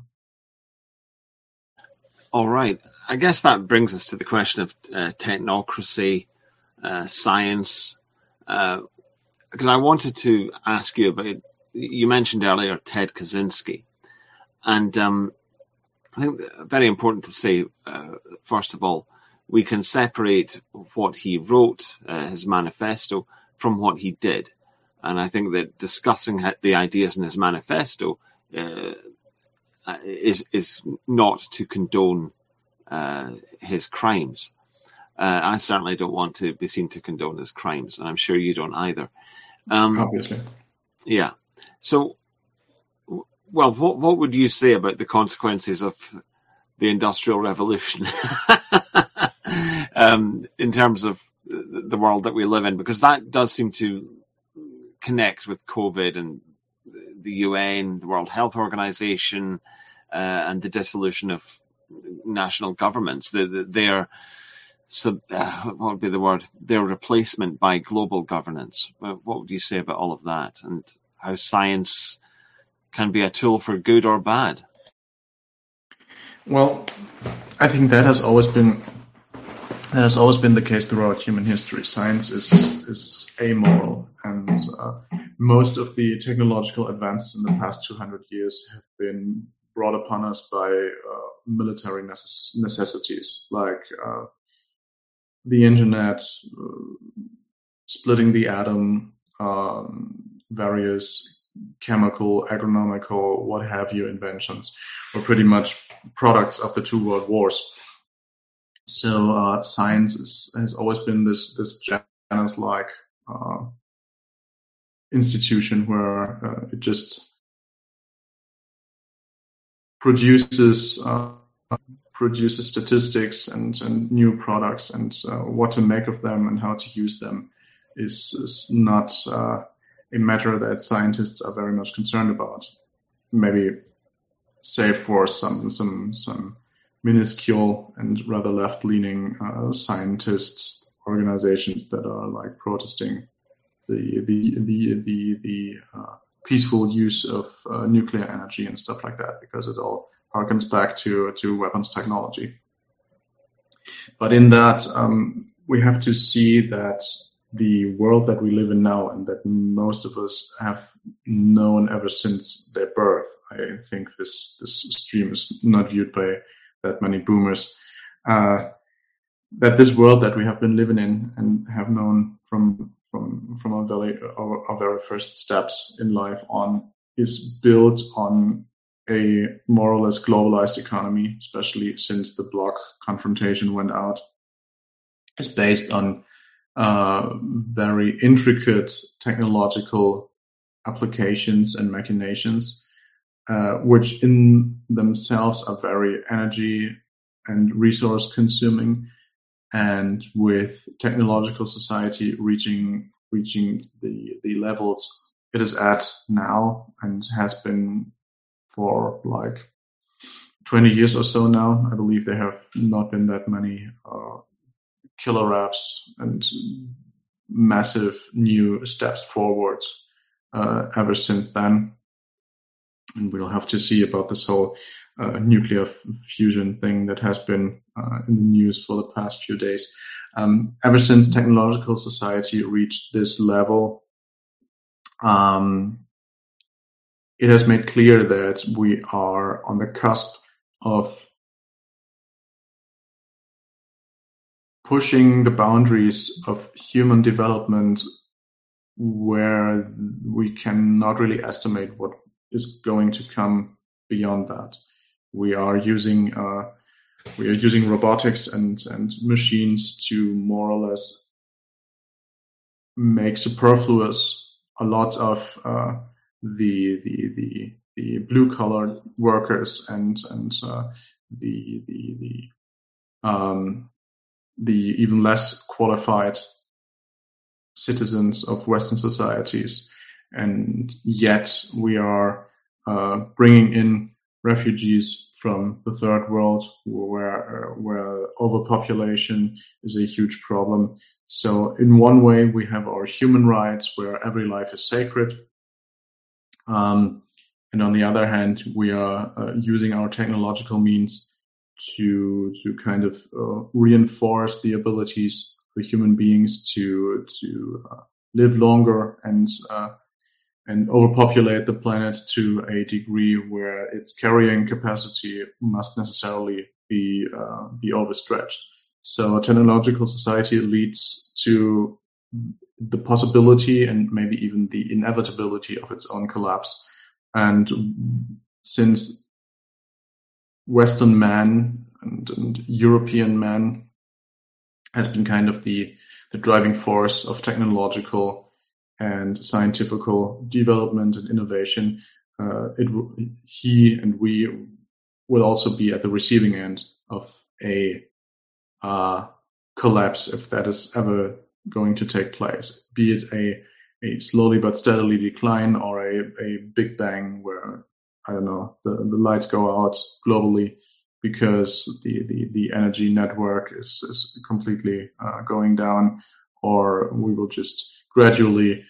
All right. I guess that brings us to the question of uh, technocracy, uh, science, uh, because I wanted to ask you about, you mentioned earlier Ted Kaczynski, and um, I think very important to say, uh, first of all, we can separate what he wrote, uh, his manifesto, from what he did. And I think that discussing the ideas in his manifesto uh, is is not to condone uh, his crimes. Uh, I certainly don't want to be seen to condone his crimes, and I'm sure you don't either. Um, Obviously. Yeah. So, well, what what would you say about the consequences of the Industrial Revolution um, in terms of the world that we live in? Because that does seem to connect with COVID and the U N, the World Health Organization, uh, and the dissolution of national governments. The, the, their sub, uh, what would be the word? Their replacement by global governance. What would you say about all of that, and how science can be a tool for good or bad? Well, I think that has always been that has always been the case throughout human history. Science is is amoral, and uh, most of the technological advances in the past two hundred years have been brought upon us by uh, military necess- necessities, like uh, the internet, uh, splitting the atom, um, various chemical, agronomical, what have you inventions were pretty much products of the two world wars. So uh, science is, has always been this this Janus-like uh, institution where uh, it just produces uh, produces statistics and, and new products, and uh, what to make of them and how to use them is, is not uh, a matter that scientists are very much concerned about. Maybe save for some some some minuscule and rather left-leaning uh, scientist organizations that are like protesting the the the the, the uh, peaceful use of uh, nuclear energy and stuff like that, because it all harkens back to to weapons technology. But in that, um, we have to see that the world that we live in now, and that most of us have known ever since their birth. I think this this stream is not viewed by that many boomers. Uh, that this world that we have been living in and have known from from from our very our, our very first steps in life on is built on a more or less globalized economy, especially since the bloc confrontation went out. It's based on uh, very intricate technological applications and machinations, uh, which in themselves are very energy and resource consuming. And with technological society reaching reaching the the levels it is at now, and has been for like twenty years or so now, I believe there have not been that many uh, killer apps and massive new steps forward uh, ever since then. And we'll have to see about this whole uh, nuclear f- fusion thing that has been uh, in the news for the past few days. Um, ever since technological society reached this level, um, it has made clear that we are on the cusp of pushing the boundaries of human development, where we cannot really estimate what is going to come beyond that. We are using uh, we are using robotics and, and machines to more or less make superfluous a lot of uh, the the the the blue collar workers and and uh, the the the um, the even less qualified citizens of Western societies, and yet we are uh, bringing in refugees from the third world, where where overpopulation is a huge problem. So in one way, we have our human rights, where every life is sacred, um, and on the other hand, we are uh, using our technological means to to kind of uh, reinforce the abilities for human beings to to uh, live longer and uh, and overpopulate the planet to a degree where its carrying capacity must necessarily be uh, be overstretched. So a technological society leads to the possibility and maybe even the inevitability of its own collapse. And since Western man and, and European man has been kind of the, the driving force of technological and scientific development and innovation, uh, it he and we will also be at the receiving end of a uh, collapse, if that is ever going to take place, be it a, a slowly but steadily decline or a, a big bang where, I don't know, the, the lights go out globally because the, the, the energy network is, is completely uh, going down, or we will just gradually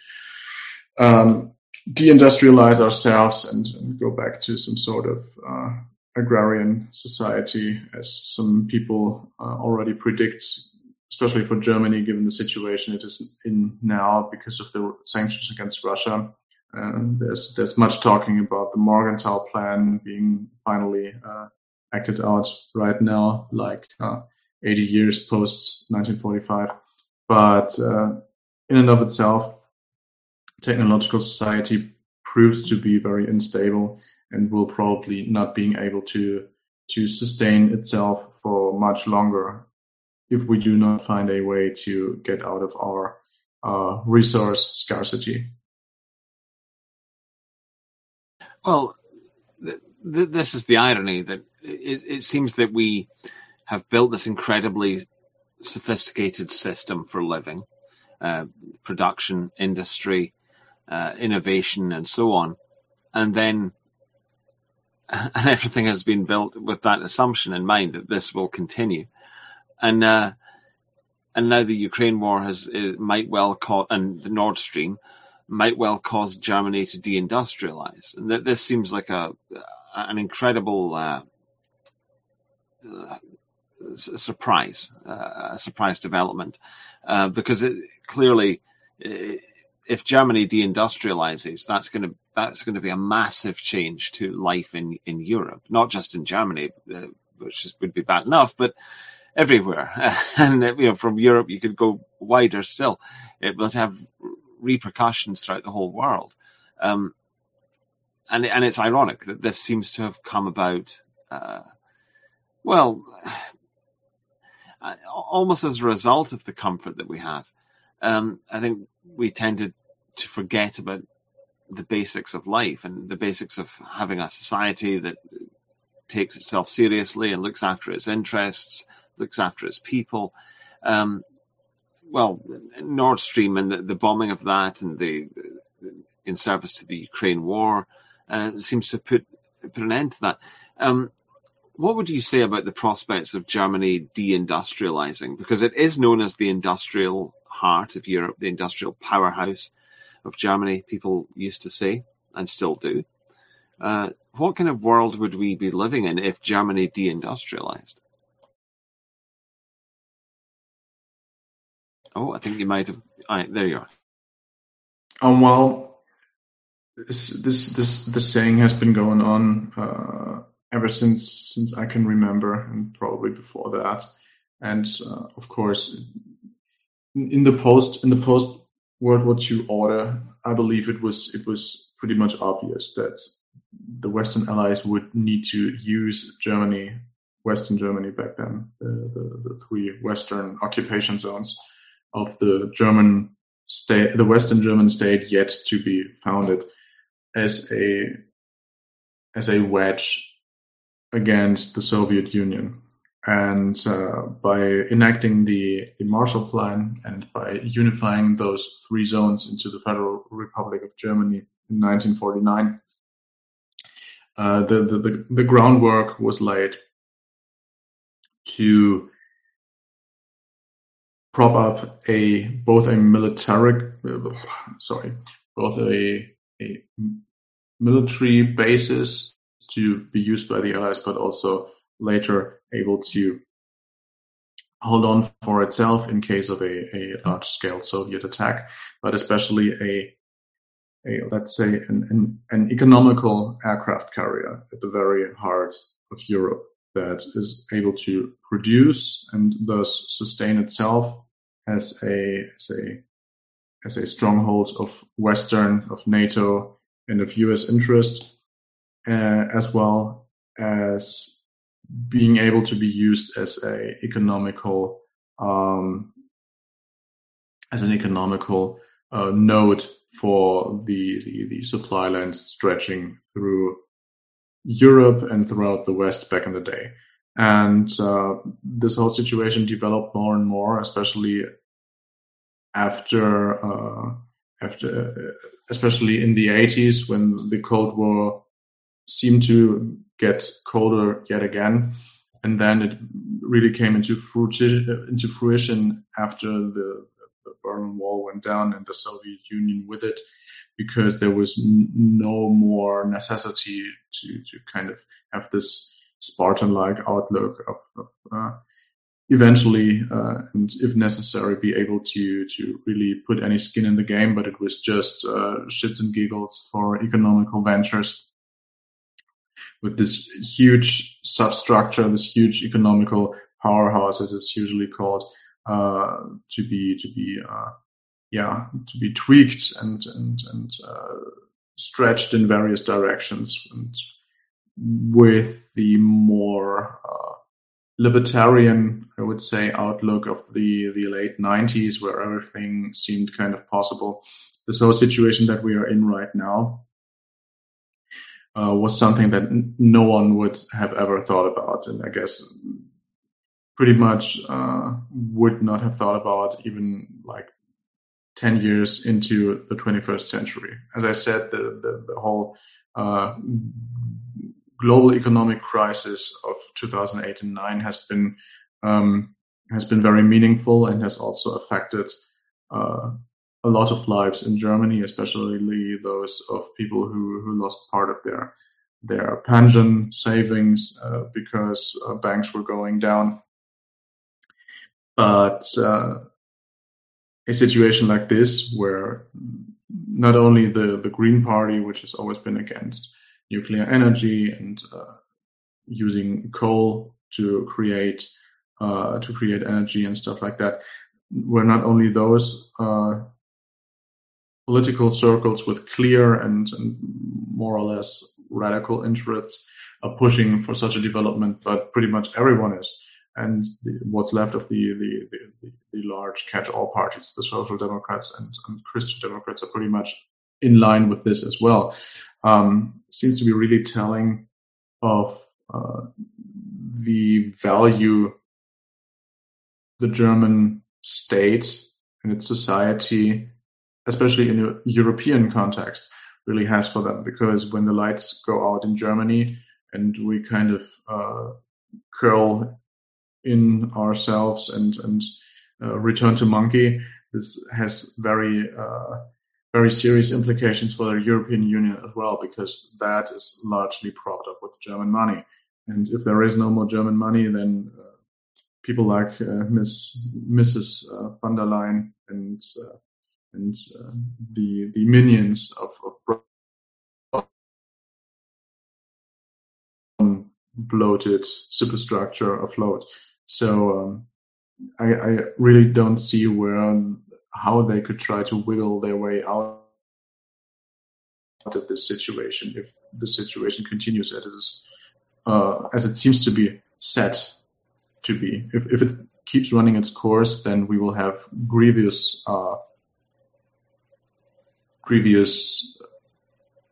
um, deindustrialize ourselves and, and go back to some sort of uh, agrarian society, as some people uh, already predict, especially for Germany, given the situation it is in now because of the sanctions against Russia. Uh, there's there's much talking about the Morgenthau plan being finally uh, acted out right now, like uh, eighty years post nineteen forty-five. But uh, in and of itself, technological society proves to be very unstable and will probably not being able to to sustain itself for much longer if we do not find a way to get out of our uh, resource scarcity. Well, th- th- this is the irony, that it, it seems that we have built this incredibly sophisticated system for living, uh, production, industry, uh, innovation, and so on. And then and everything has been built with that assumption in mind that this will continue. And uh, and now the Ukraine war has it might well cause, and the Nord Stream might well cause Germany to deindustrialize. And that this seems like a an incredible uh, surprise, uh, a surprise development, uh, because it clearly, if Germany deindustrializes, that's going to that's going to be a massive change to life in, in Europe, not just in Germany, uh, which is, would be bad enough, but everywhere. And you know, from Europe, you could go wider still. It would have repercussions throughout the whole world. Um, and and it's ironic that this seems to have come about, uh, well, almost as a result of the comfort that we have. Um, I think we tended to forget about the basics of life and the basics of having a society that takes itself seriously and looks after its interests, looks after its people. Um, well, Nord Stream and the, the bombing of that, and the in service to the Ukraine war, uh, seems to put put an end to that. Um, what would you say about the prospects of Germany deindustrializing? Because it is known as the industrial heart of Europe, the industrial powerhouse of Germany, people used to say, and still do. Uh, what kind of world would we be living in if Germany deindustrialized? Oh, I think you might have. All right, there you are. Um, well, this this this this saying has been going on uh, ever since since I can remember, and probably before that. And uh, of course, in the post in the post World War Two order, I believe it was it was pretty much obvious that the Western Allies would need to use Germany, Western Germany back then, the the, the three Western occupation zones of the German state, the Western German state yet to be founded, as a as a wedge against the Soviet Union. And uh, by enacting the, the Marshall Plan and by unifying those three zones into the Federal Republic of Germany in nineteen forty-nine, uh, the, the, the, the groundwork was laid to prop up a both a military, sorry, both a, a military basis to be used by the Allies, but also later able to hold on for itself in case of a, a large-scale Soviet attack, but especially a, a let's say, an, an, an economical aircraft carrier at the very heart of Europe that is able to produce and thus sustain itself as a as a as a stronghold of Western, of NATO, and of U S interest, uh, as well as being able to be used as a economical um, as an economical uh, node for the, the the supply lines stretching through Europe and throughout the West back in the day. And uh, this whole situation developed more and more, especially after uh, after especially in the eighties, when the Cold War seemed to get colder yet again, and then it really came into fruition, into fruition after the, the Berlin Wall went down and the Soviet Union with it, because there was n- no more necessity to to kind of have this Spartan-like outlook of, of uh, eventually, uh, and if necessary, be able to to really put any skin in the game. But it was just uh, shits and giggles for economical ventures, with this huge substructure, this huge economical powerhouse, as it's usually called, uh, to be to be uh, yeah to be tweaked and and and uh, stretched in various directions, and with the more uh, libertarian, I would say, outlook of the the late nineties, where everything seemed kind of possible. This whole situation that we are in right now Uh, was something that n- no one would have ever thought about, and I guess pretty much uh, would not have thought about even like ten years into the twenty-first century. As I said, the, the, the whole uh, global economic crisis of two thousand eight and nine has been um, has been very meaningful and has also affected uh, a lot of lives in Germany, especially those of people who, who lost part of their their pension savings uh, because uh, banks were going down. But uh, a situation like this, where not only the, the Green Party, which has always been against nuclear energy and uh, using coal to create uh, to create energy and stuff like that, were not only those uh, political circles with clear and, and more or less radical interests are pushing for such a development, but pretty much everyone is. And the, what's left of the the, the, the large catch-all parties, the Social Democrats and, and Christian Democrats, are pretty much in line with this as well. Um, seems to be really telling of uh, the value the German state and its society, especially in a European context, really has for them. Because when the lights go out in Germany and we kind of uh, curl in ourselves and and uh, return to monkey, this has very uh, very serious implications for the European Union as well, because that is largely propped up with German money. And if there is no more German money, then uh, people like uh, Miss Missus Uh, von der Leyen and uh, and uh, the the minions of, of bloated superstructure afloat. So um, I, I really don't see where how they could try to wiggle their way out of this situation if the situation continues as it is, uh, as it seems to be set to be. If if it keeps running its course, then we will have grievous uh, grievous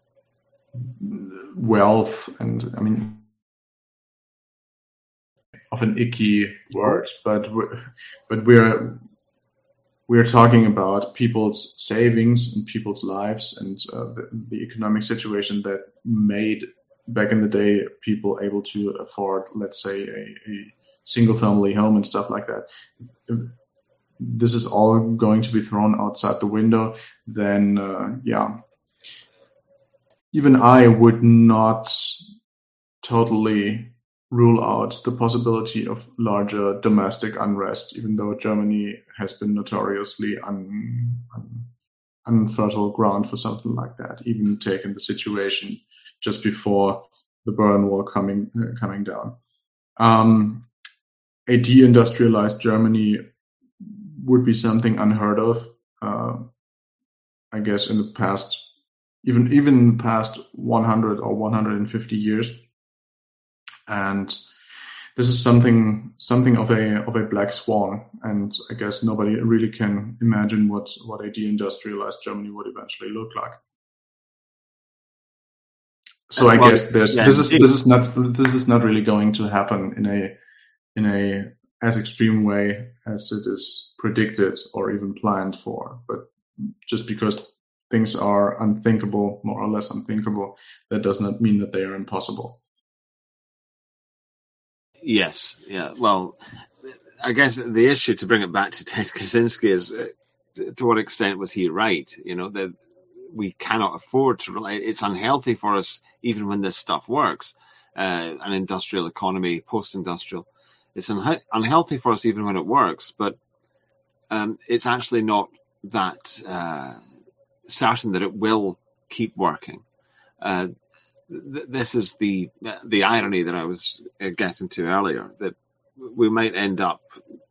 wealth and I mean of an icky word, but we're, but we're we're talking about people's savings and people's lives and uh, the, the economic situation that made back in the day people able to afford, let's say, a, a single family home and stuff like that. If this is all going to be thrown outside the window, then uh, yeah, even I would not totally rule out the possibility of larger domestic unrest, even though Germany has been notoriously un, un, unfertile ground for something like that, even taking the situation just before the Berlin Wall coming uh, coming down. Um, a deindustrialized Germany would be something unheard of, uh, I guess, in the past, even even in the past one hundred or one hundred fifty years. And this is something something of a of a black swan, and I guess nobody really can imagine what, what a deindustrialized Germany would eventually look like. So I well, guess there's yeah, this is this is not this is not really going to happen in a in a as extreme way as it is predicted or even planned for. But just because things are unthinkable, more or less unthinkable, that does not mean that they are impossible. Yes, yeah. Well, I guess the issue, to bring it back to Ted Kaczynski, is uh, to what extent was he right? You know, that we cannot afford to rely. It's unhealthy for us, even when this stuff works. Uh, an industrial economy, post-industrial, it's un- unhealthy for us even when it works. But um, it's actually not that uh, certain that it will keep working. Uh, This is the the irony that I was getting to earlier, that we might end up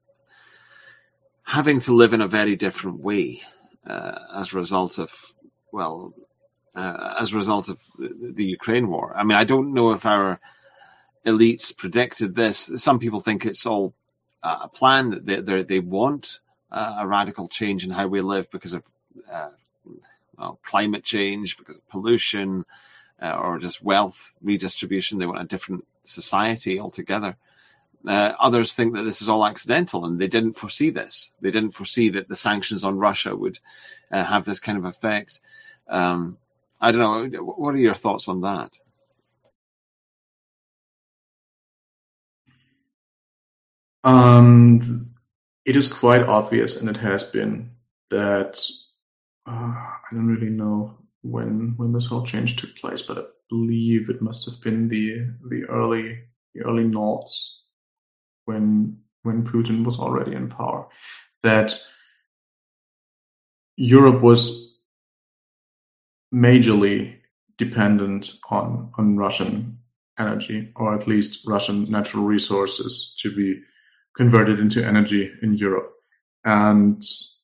having to live in a very different way uh, as a result of, well, uh, as a result of the, the Ukraine war. I mean, I don't know if our elites predicted this. Some people think it's all uh, a plan, that they they want uh, a radical change in how we live because of uh, well, climate change, because of pollution, Uh, or just wealth redistribution. They want a different society altogether. Uh, others think that this is all accidental, and they didn't foresee this. They didn't foresee that the sanctions on Russia would uh, have this kind of effect. Um, I don't know. What are your thoughts on that? Um, it is quite obvious, and it has been, that uh, I don't really know when when this whole change took place, but I believe it must have been the the early the early noughts, when when Putin was already in power, that Europe was majorly dependent on on Russian energy, or at least Russian natural resources, to be converted into energy in Europe. And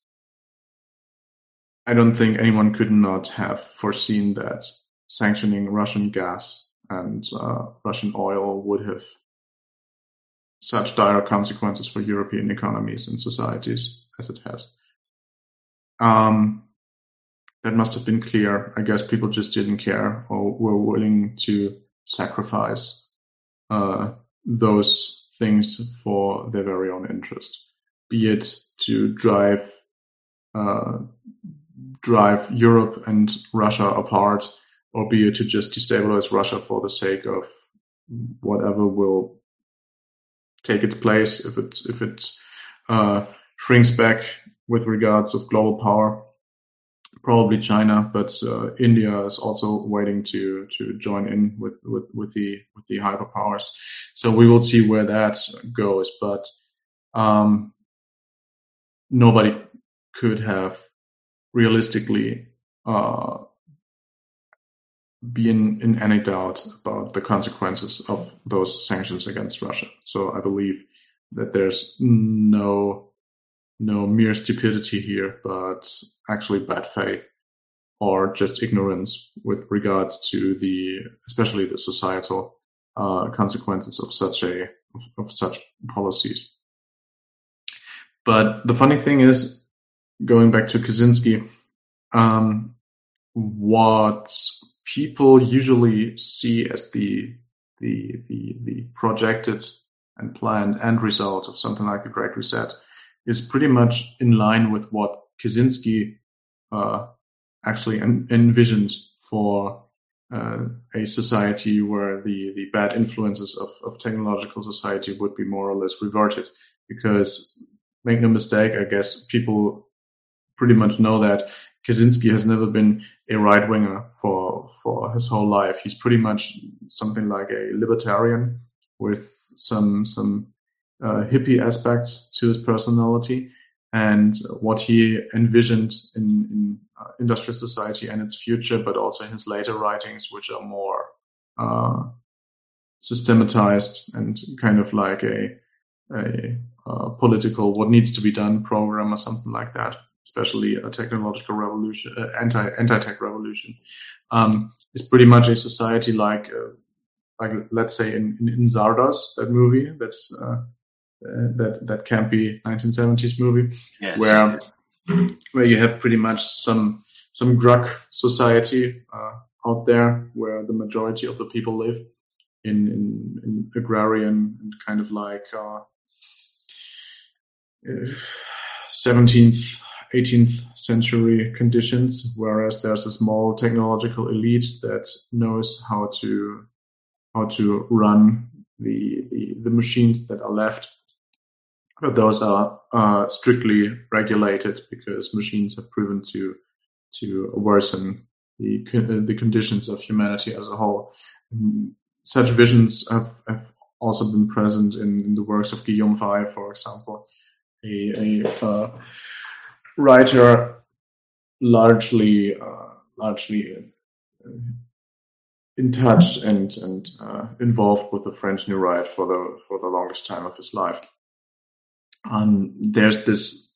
I don't think anyone could not have foreseen that sanctioning Russian gas and uh, Russian oil would have such dire consequences for European economies and societies as it has. Um, that must have been clear. I guess people just didn't care, or were willing to sacrifice uh, those things for their very own interest, be it to drive uh, drive Europe and Russia apart, or be it to just destabilize Russia for the sake of whatever will take its place if it if it uh, shrinks back with regards of global power. Probably China, but uh, India is also waiting to to join in with, with, with the with the hyperpowers. So we will see where that goes. But um, nobody could have realistically uh, been in any doubt about the consequences of those sanctions against Russia. So I believe that there's no no mere stupidity here, but actually bad faith, or just ignorance with regards to the, especially the societal uh, consequences of such a of, of such policies. But the funny thing is, going back to Kaczynski, um, what people usually see as the the the, the projected and planned end result of something like the Great Reset is pretty much in line with what Kaczynski uh, actually en- envisioned for uh, a society where the, the bad influences of, of technological society would be more or less reverted. Because, make no mistake, I guess people pretty much know that Kaczynski has never been a right-winger for for his whole life. He's pretty much something like a libertarian with some some uh, hippie aspects to his personality. And what he envisioned in, in uh, industrial society and its future, but also in his later writings, which are more uh, systematized and kind of like a, a uh, political what needs to be done program or something like that, especially a technological revolution, uh, anti anti-tech revolution, um, is pretty much a society like, uh, like let's say in, in, in Zardoz, that movie that's. Uh, Uh, that that campy nineteen seventies movie, yes, where yes. where you have pretty much some some grug society uh, out there where the majority of the people live in in, in agrarian and kind of like uh, seventeenth, eighteenth century conditions, whereas there's a small technological elite that knows how to how to run the the, the machines that are left. But those are uh, strictly regulated because machines have proven to to worsen the the conditions of humanity as a whole. And such visions have, have also been present in, in the works of Guillaume Faye, for example, a, a uh, writer largely uh, largely uh, in touch and and uh, involved with the French New Right for the for the longest time of his life. Um, there's this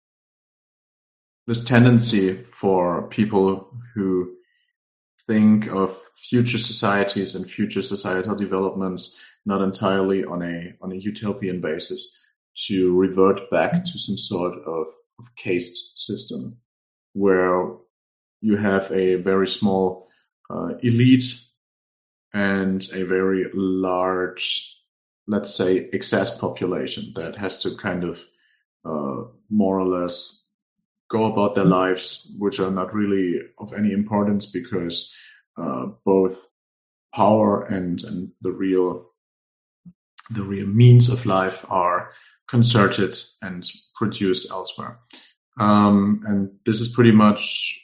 this tendency for people who think of future societies and future societal developments not entirely on a on a utopian basis to revert back to some sort of, of caste system where you have a very small uh, elite and a very large, let's say, excess population that has to kind of uh, more or less go about their lives, which are not really of any importance because uh, both power and, and the real the real means of life are concerted and produced elsewhere. Um, and this is pretty much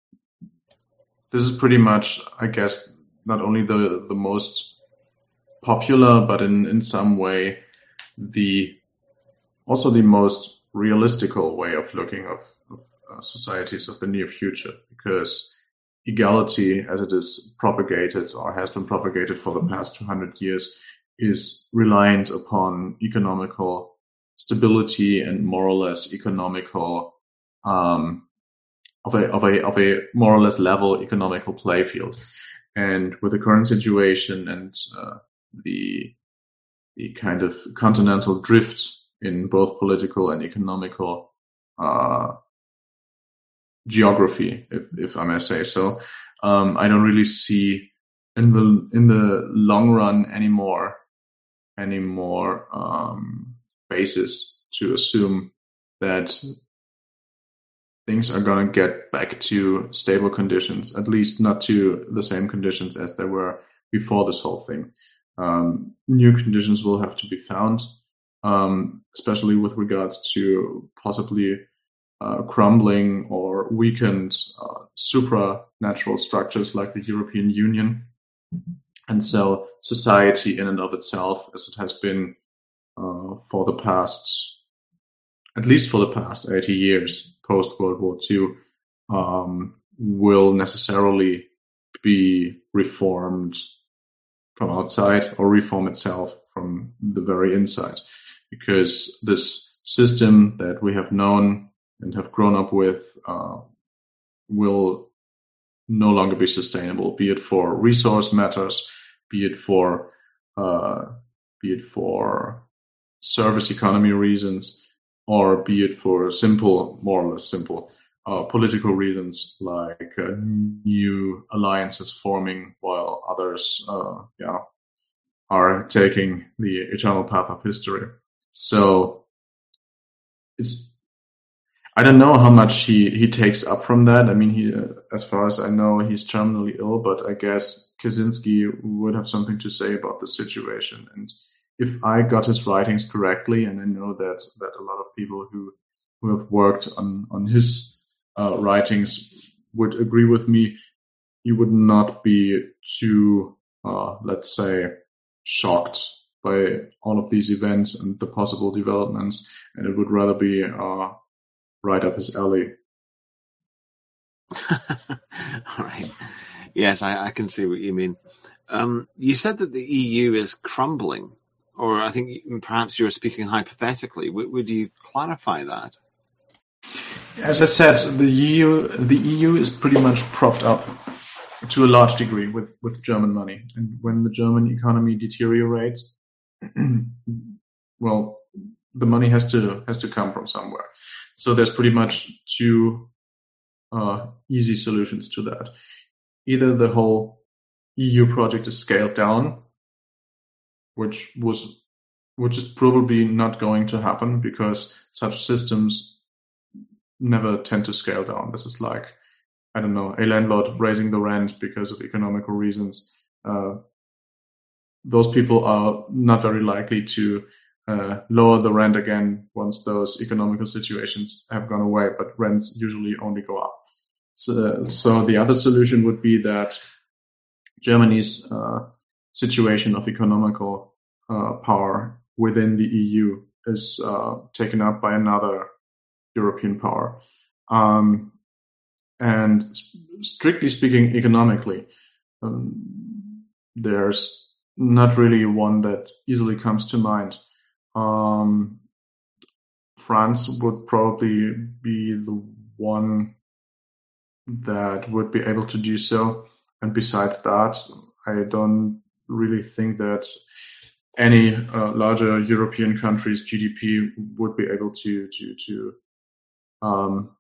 this is pretty much, I guess, not only the the most popular, but in, in some way, the also the most realistical way of looking of, of uh, societies of the near future, because equality, as it is propagated or has been propagated for the past two hundred years, is reliant upon economical stability and more or less economical um, of a of a of a more or less level economical play field. And with the current situation and uh, the the kind of continental drift in both political and economical uh, geography, if if I may say so, um, I don't really see in the in the long run anymore any more um, basis to assume that things are going to get back to stable conditions, at least not to the same conditions as they were before this whole thing. Um, new conditions will have to be found, um, especially with regards to possibly uh, crumbling or weakened uh, supranatural structures like the European Union. And so society in and of itself, as it has been uh, for the past, at least for the past eighty years, post-World War Two, um, will necessarily be reformed from outside or reform itself from the very inside. Because this system that we have known and have grown up with uh, will no longer be sustainable, be it for resource matters, be it for uh, be it for service economy reasons, or be it for simple, more or less simple, uh, political reasons like uh, new alliances forming while others, uh, yeah, are taking the eternal path of history. So it's, I don't know how much he, he takes up from that. I mean, he, uh, as far as I know, he's terminally ill, but I guess Kaczynski would have something to say about the situation. And if I got his writings correctly, and I know that, that a lot of people who, who have worked on, on his uh, writings would agree with me, he would not be too, uh, let's say, shocked by all of these events and the possible developments, and it would rather be uh, right up his alley. All right. Yes, I, I can see what you mean. Um, you said that the E U is crumbling, or I think perhaps you were speaking hypothetically. W- would you clarify that? As I said, the E U, the E U is pretty much propped up to a large degree with, with German money. And when the German economy deteriorates, well, the money has to has to come from somewhere. So there's pretty much two uh, easy solutions to that. Either the whole E U project is scaled down, which was which is probably not going to happen because such systems never tend to scale down. This is like, I don't know, a landlord raising the rent because of economical reasons. Uh, those people are not very likely to uh, lower the rent again once those economical situations have gone away, but rents usually only go up. So, so the other solution would be that Germany's uh, situation of economical uh, power within the E U is uh, taken up by another European power. Um, and strictly speaking, economically, um, there's not really one that easily comes to mind. Um, France would probably be the one that would be able to do so. And besides that, I don't really think that any uh, larger European country's G D P would be able to to to um,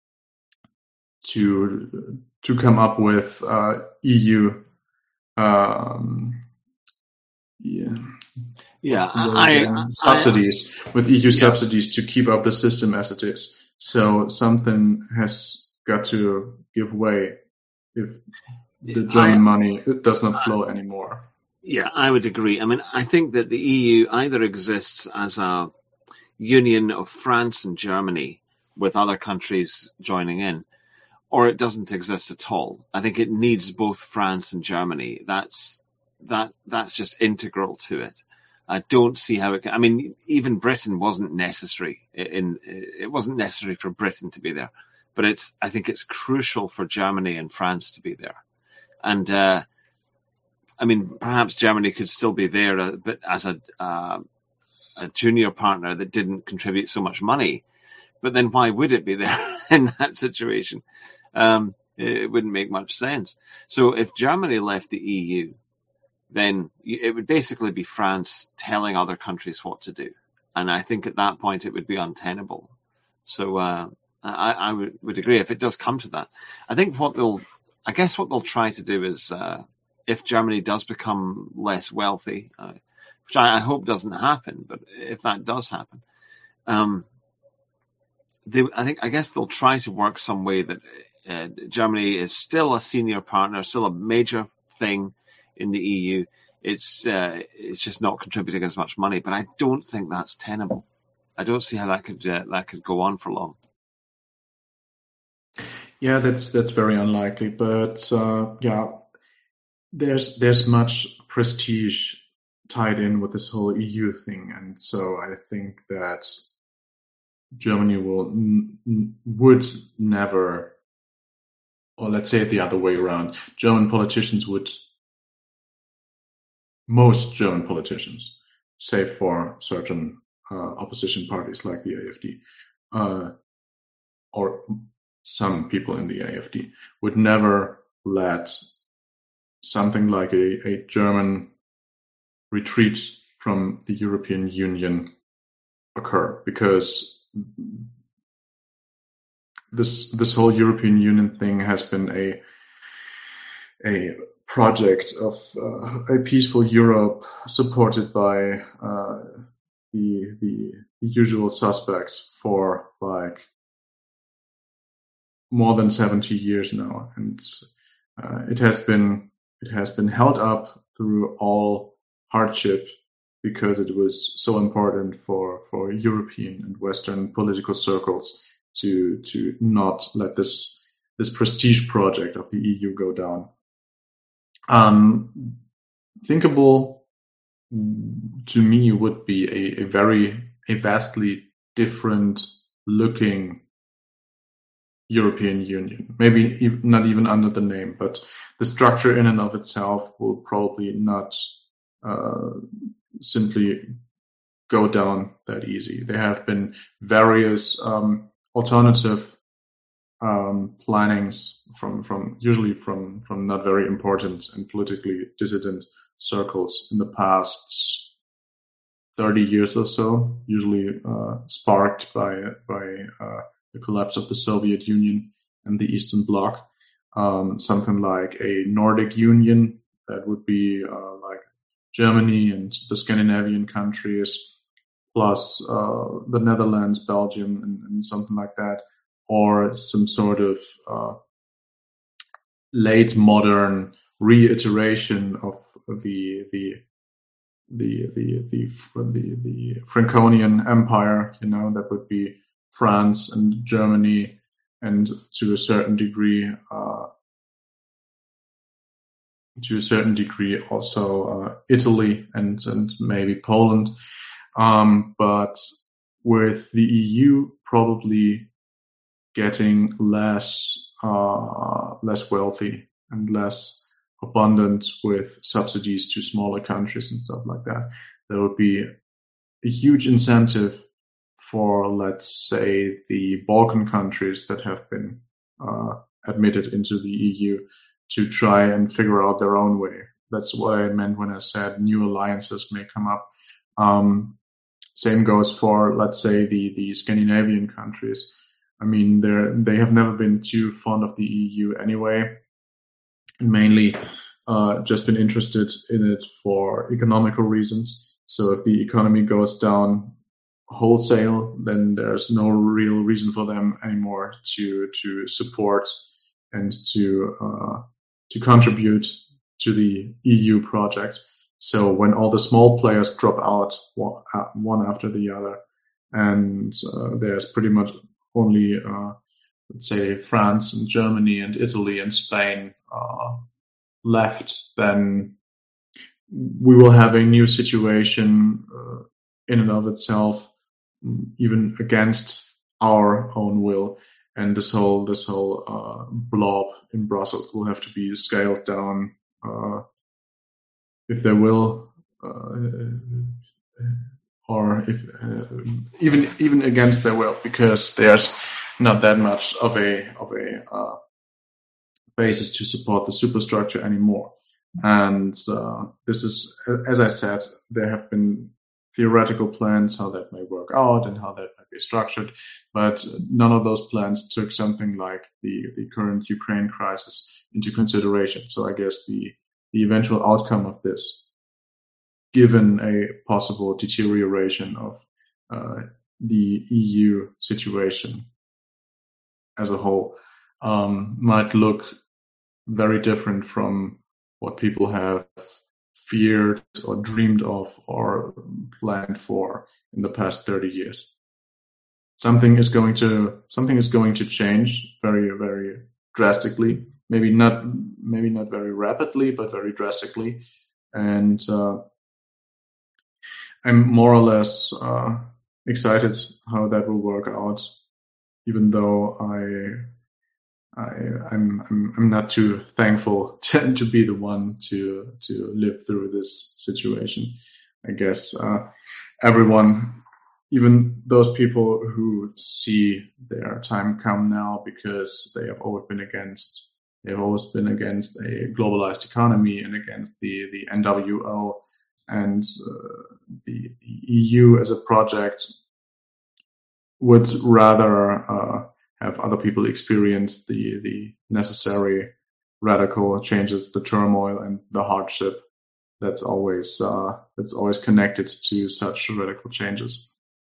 to to come up with uh, E U. Um, yeah. Yeah, I, I, subsidies I, with E U yeah. subsidies to keep up the system as it is. So something has got to give way if the German I, money does not flow anymore. Yeah, I would agree. I mean, I think that the E U either exists as a union of France and Germany with other countries joining in, or it doesn't exist at all. I think it needs both France and Germany. That's that that's just integral to it. I don't see how it can. I mean, even Britain wasn't necessary. In it wasn't necessary for Britain to be there, but it's. I think it's crucial for Germany and France to be there. And uh, I mean, perhaps Germany could still be there, uh, but as a uh, a junior partner that didn't contribute so much money. But then, why would it be there in that situation? Um, it wouldn't make much sense. So, if Germany left the E U, then it would basically be France telling other countries what to do. And I think at that point it would be untenable. So uh, I, I would, would agree if it does come to that. I think what they'll, I guess what they'll try to do is uh, if Germany does become less wealthy, uh, which I, I hope doesn't happen, but if that does happen, um, they, I think, I guess they'll try to work some way that uh, Germany is still a senior partner, still a major thing in the E U. It's uh, it's just not contributing as much money, but I don't think that's tenable. I don't see how that could uh, that could go on for long. Yeah, that's that's very unlikely. But uh, yeah, there's there's much prestige tied in with this whole E U thing, and so I think that Germany will n- would never, or let's say it the other way around. German politicians would. Most German politicians, save for certain uh, opposition parties like the A F D, uh, or some people in the A F D, would never let something like a, a German retreat from the European Union occur, because this this whole European Union thing has been a a project of uh, a peaceful Europe supported by uh, the the usual suspects for like more than seventy years now, and uh, it has been it has been held up through all hardship because it was so important for for European and Western political circles to to not let this this prestige project of the E U go down. Um, thinkable to me would be a, a very a vastly different looking European Union. Maybe even, not even under the name, but the structure in and of itself will probably not uh, simply go down that easy. There have been various um, alternative um, plannings from, from usually from, from not very important and politically dissident circles in the past thirty years or so, usually uh, sparked by by uh, the collapse of the Soviet Union and the Eastern Bloc. Um, something like a Nordic Union that would be uh, like Germany and the Scandinavian countries, plus uh, the Netherlands, Belgium, and, and something like that, or some sort of uh, late modern reiteration of the the the the the the, the Franconian Empire. You know, that would be France and Germany, and to a certain degree, uh, to a certain degree, also uh, Italy and and maybe Poland. Um, but with the E U probably getting less uh, less wealthy and less abundant with subsidies to smaller countries and stuff like that, there would be a huge incentive for, let's say, the Balkan countries that have been uh, admitted into the E U to try and figure out their own way. That's what I meant when I said new alliances may come up. Um, same goes for, let's say, the, the Scandinavian countries. I mean, they're, they have never been too fond of the E U anyway, and mainly uh, just been interested in it for economical reasons. So if the economy goes down wholesale, then there's no real reason for them anymore to to support and to uh, to contribute to the E U project. So when all the small players drop out one, one after the other, and uh, there's pretty much only uh, let's say France and Germany and Italy and Spain uh, left, then we will have a new situation uh, in and of itself, even against our own will. And this whole this whole uh, blob in Brussels will have to be scaled down, uh, if they will, uh, or if uh, even even against their will, because there's not that much of a of a uh, basis to support the superstructure anymore. And uh, this is, as I said, there have been theoretical plans how that may work out and how that might be structured, but none of those plans took something like the, the current Ukraine crisis into consideration. So I guess the, the eventual outcome of this, given a possible deterioration of uh, the E U situation as a whole, um, might look very different from what people have feared or dreamed of or planned for in the past thirty years. Something is going to something is going to change very, very drastically. Maybe not maybe not very rapidly, but very drastically. And uh, I'm more or less uh, excited how that will work out, even though I I, I'm, I'm I'm not too thankful to, to be the one to to live through this situation. I guess uh, everyone, even those people who see their time come now because they have always been against they have always been against a globalized economy and against the the N W O and uh, the, the E U as a project, would rather Uh, have other people experience the, the necessary radical changes, the turmoil and the hardship that's always uh, that's always connected to such radical changes.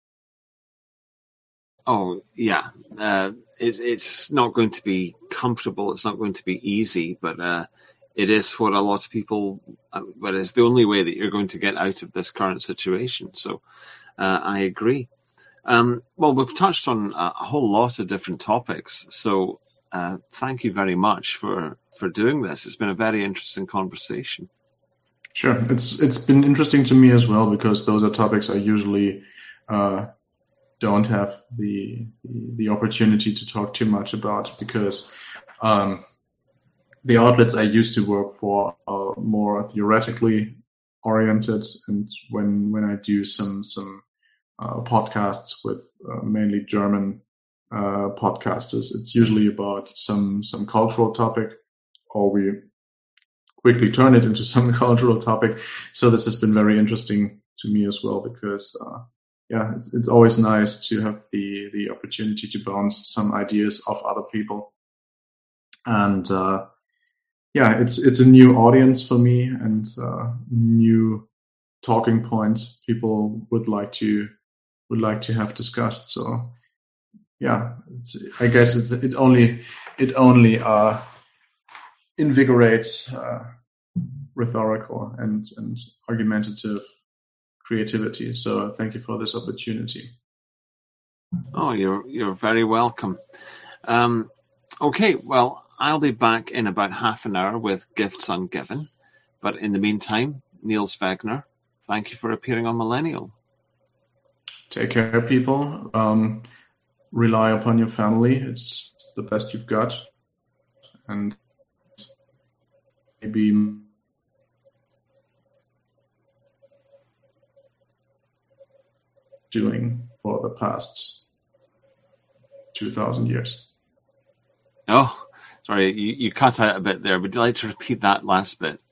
Oh yeah, uh, it's it's not going to be comfortable. It's not going to be easy, but uh, it is what a lot of people. Uh, but it's the only way that you're going to get out of this current situation. So uh, I agree. Um, well, we've touched on a, a whole lot of different topics. So uh, thank you very much for for doing this. It's been a very interesting conversation. Sure, it's it's been interesting to me as well, because those are topics I usually uh, don't have the, the the opportunity to talk too much about, because um, the outlets I used to work for are more theoretically oriented, and when when I do some some uh, podcasts with uh, mainly German uh, podcasters, it's usually about some some cultural topic, or we quickly turn it into some cultural topic. So this has been very interesting to me as well, because uh, yeah, it's, it's always nice to have the the opportunity to bounce some ideas off other people. And uh, yeah, it's it's a new audience for me, and uh, new talking points people would like to would like to have discussed. So yeah, it's, I guess it's, it only it only uh, invigorates uh, rhetorical and, and argumentative creativity. So thank you for this opportunity. Oh, you're you're very welcome. Um, okay, well, I'll be back in about half an hour with Gifts Ungiven. But in the meantime, Niels Wegner, thank you for appearing on Millennial. Take care, people. Um, rely upon your family. It's the best you've got. And maybe doing for the past two thousand years. Oh, sorry, you, you cut out a bit there. Would you like to repeat that last bit?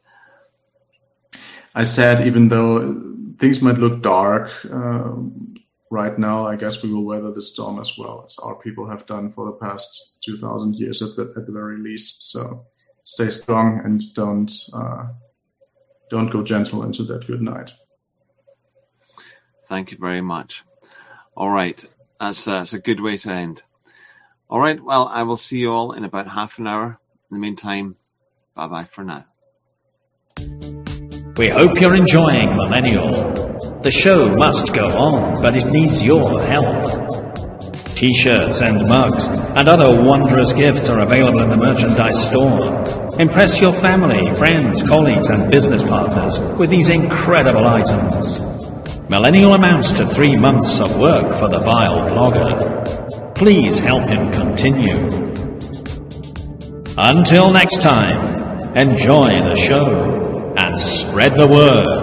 I said, even though things might look dark uh, right now, I guess we will weather the storm as well as our people have done for the past two thousand years at the, at the very least. So stay strong and don't uh, don't go gentle into that good night. Thank you very much. All right, that's, uh, that's a good way to end. All right, well, I will see you all in about half an hour. In the meantime, bye-bye for now. We hope you're enjoying Millennial. The show must go on, but it needs your help. T-shirts and mugs and other wondrous gifts are available in the merchandise store. Impress your family, friends, colleagues and business partners with these incredible items. Millennial amounts to three months of work for the vile blogger. Please help him continue. Until next time, enjoy the show and spread the word.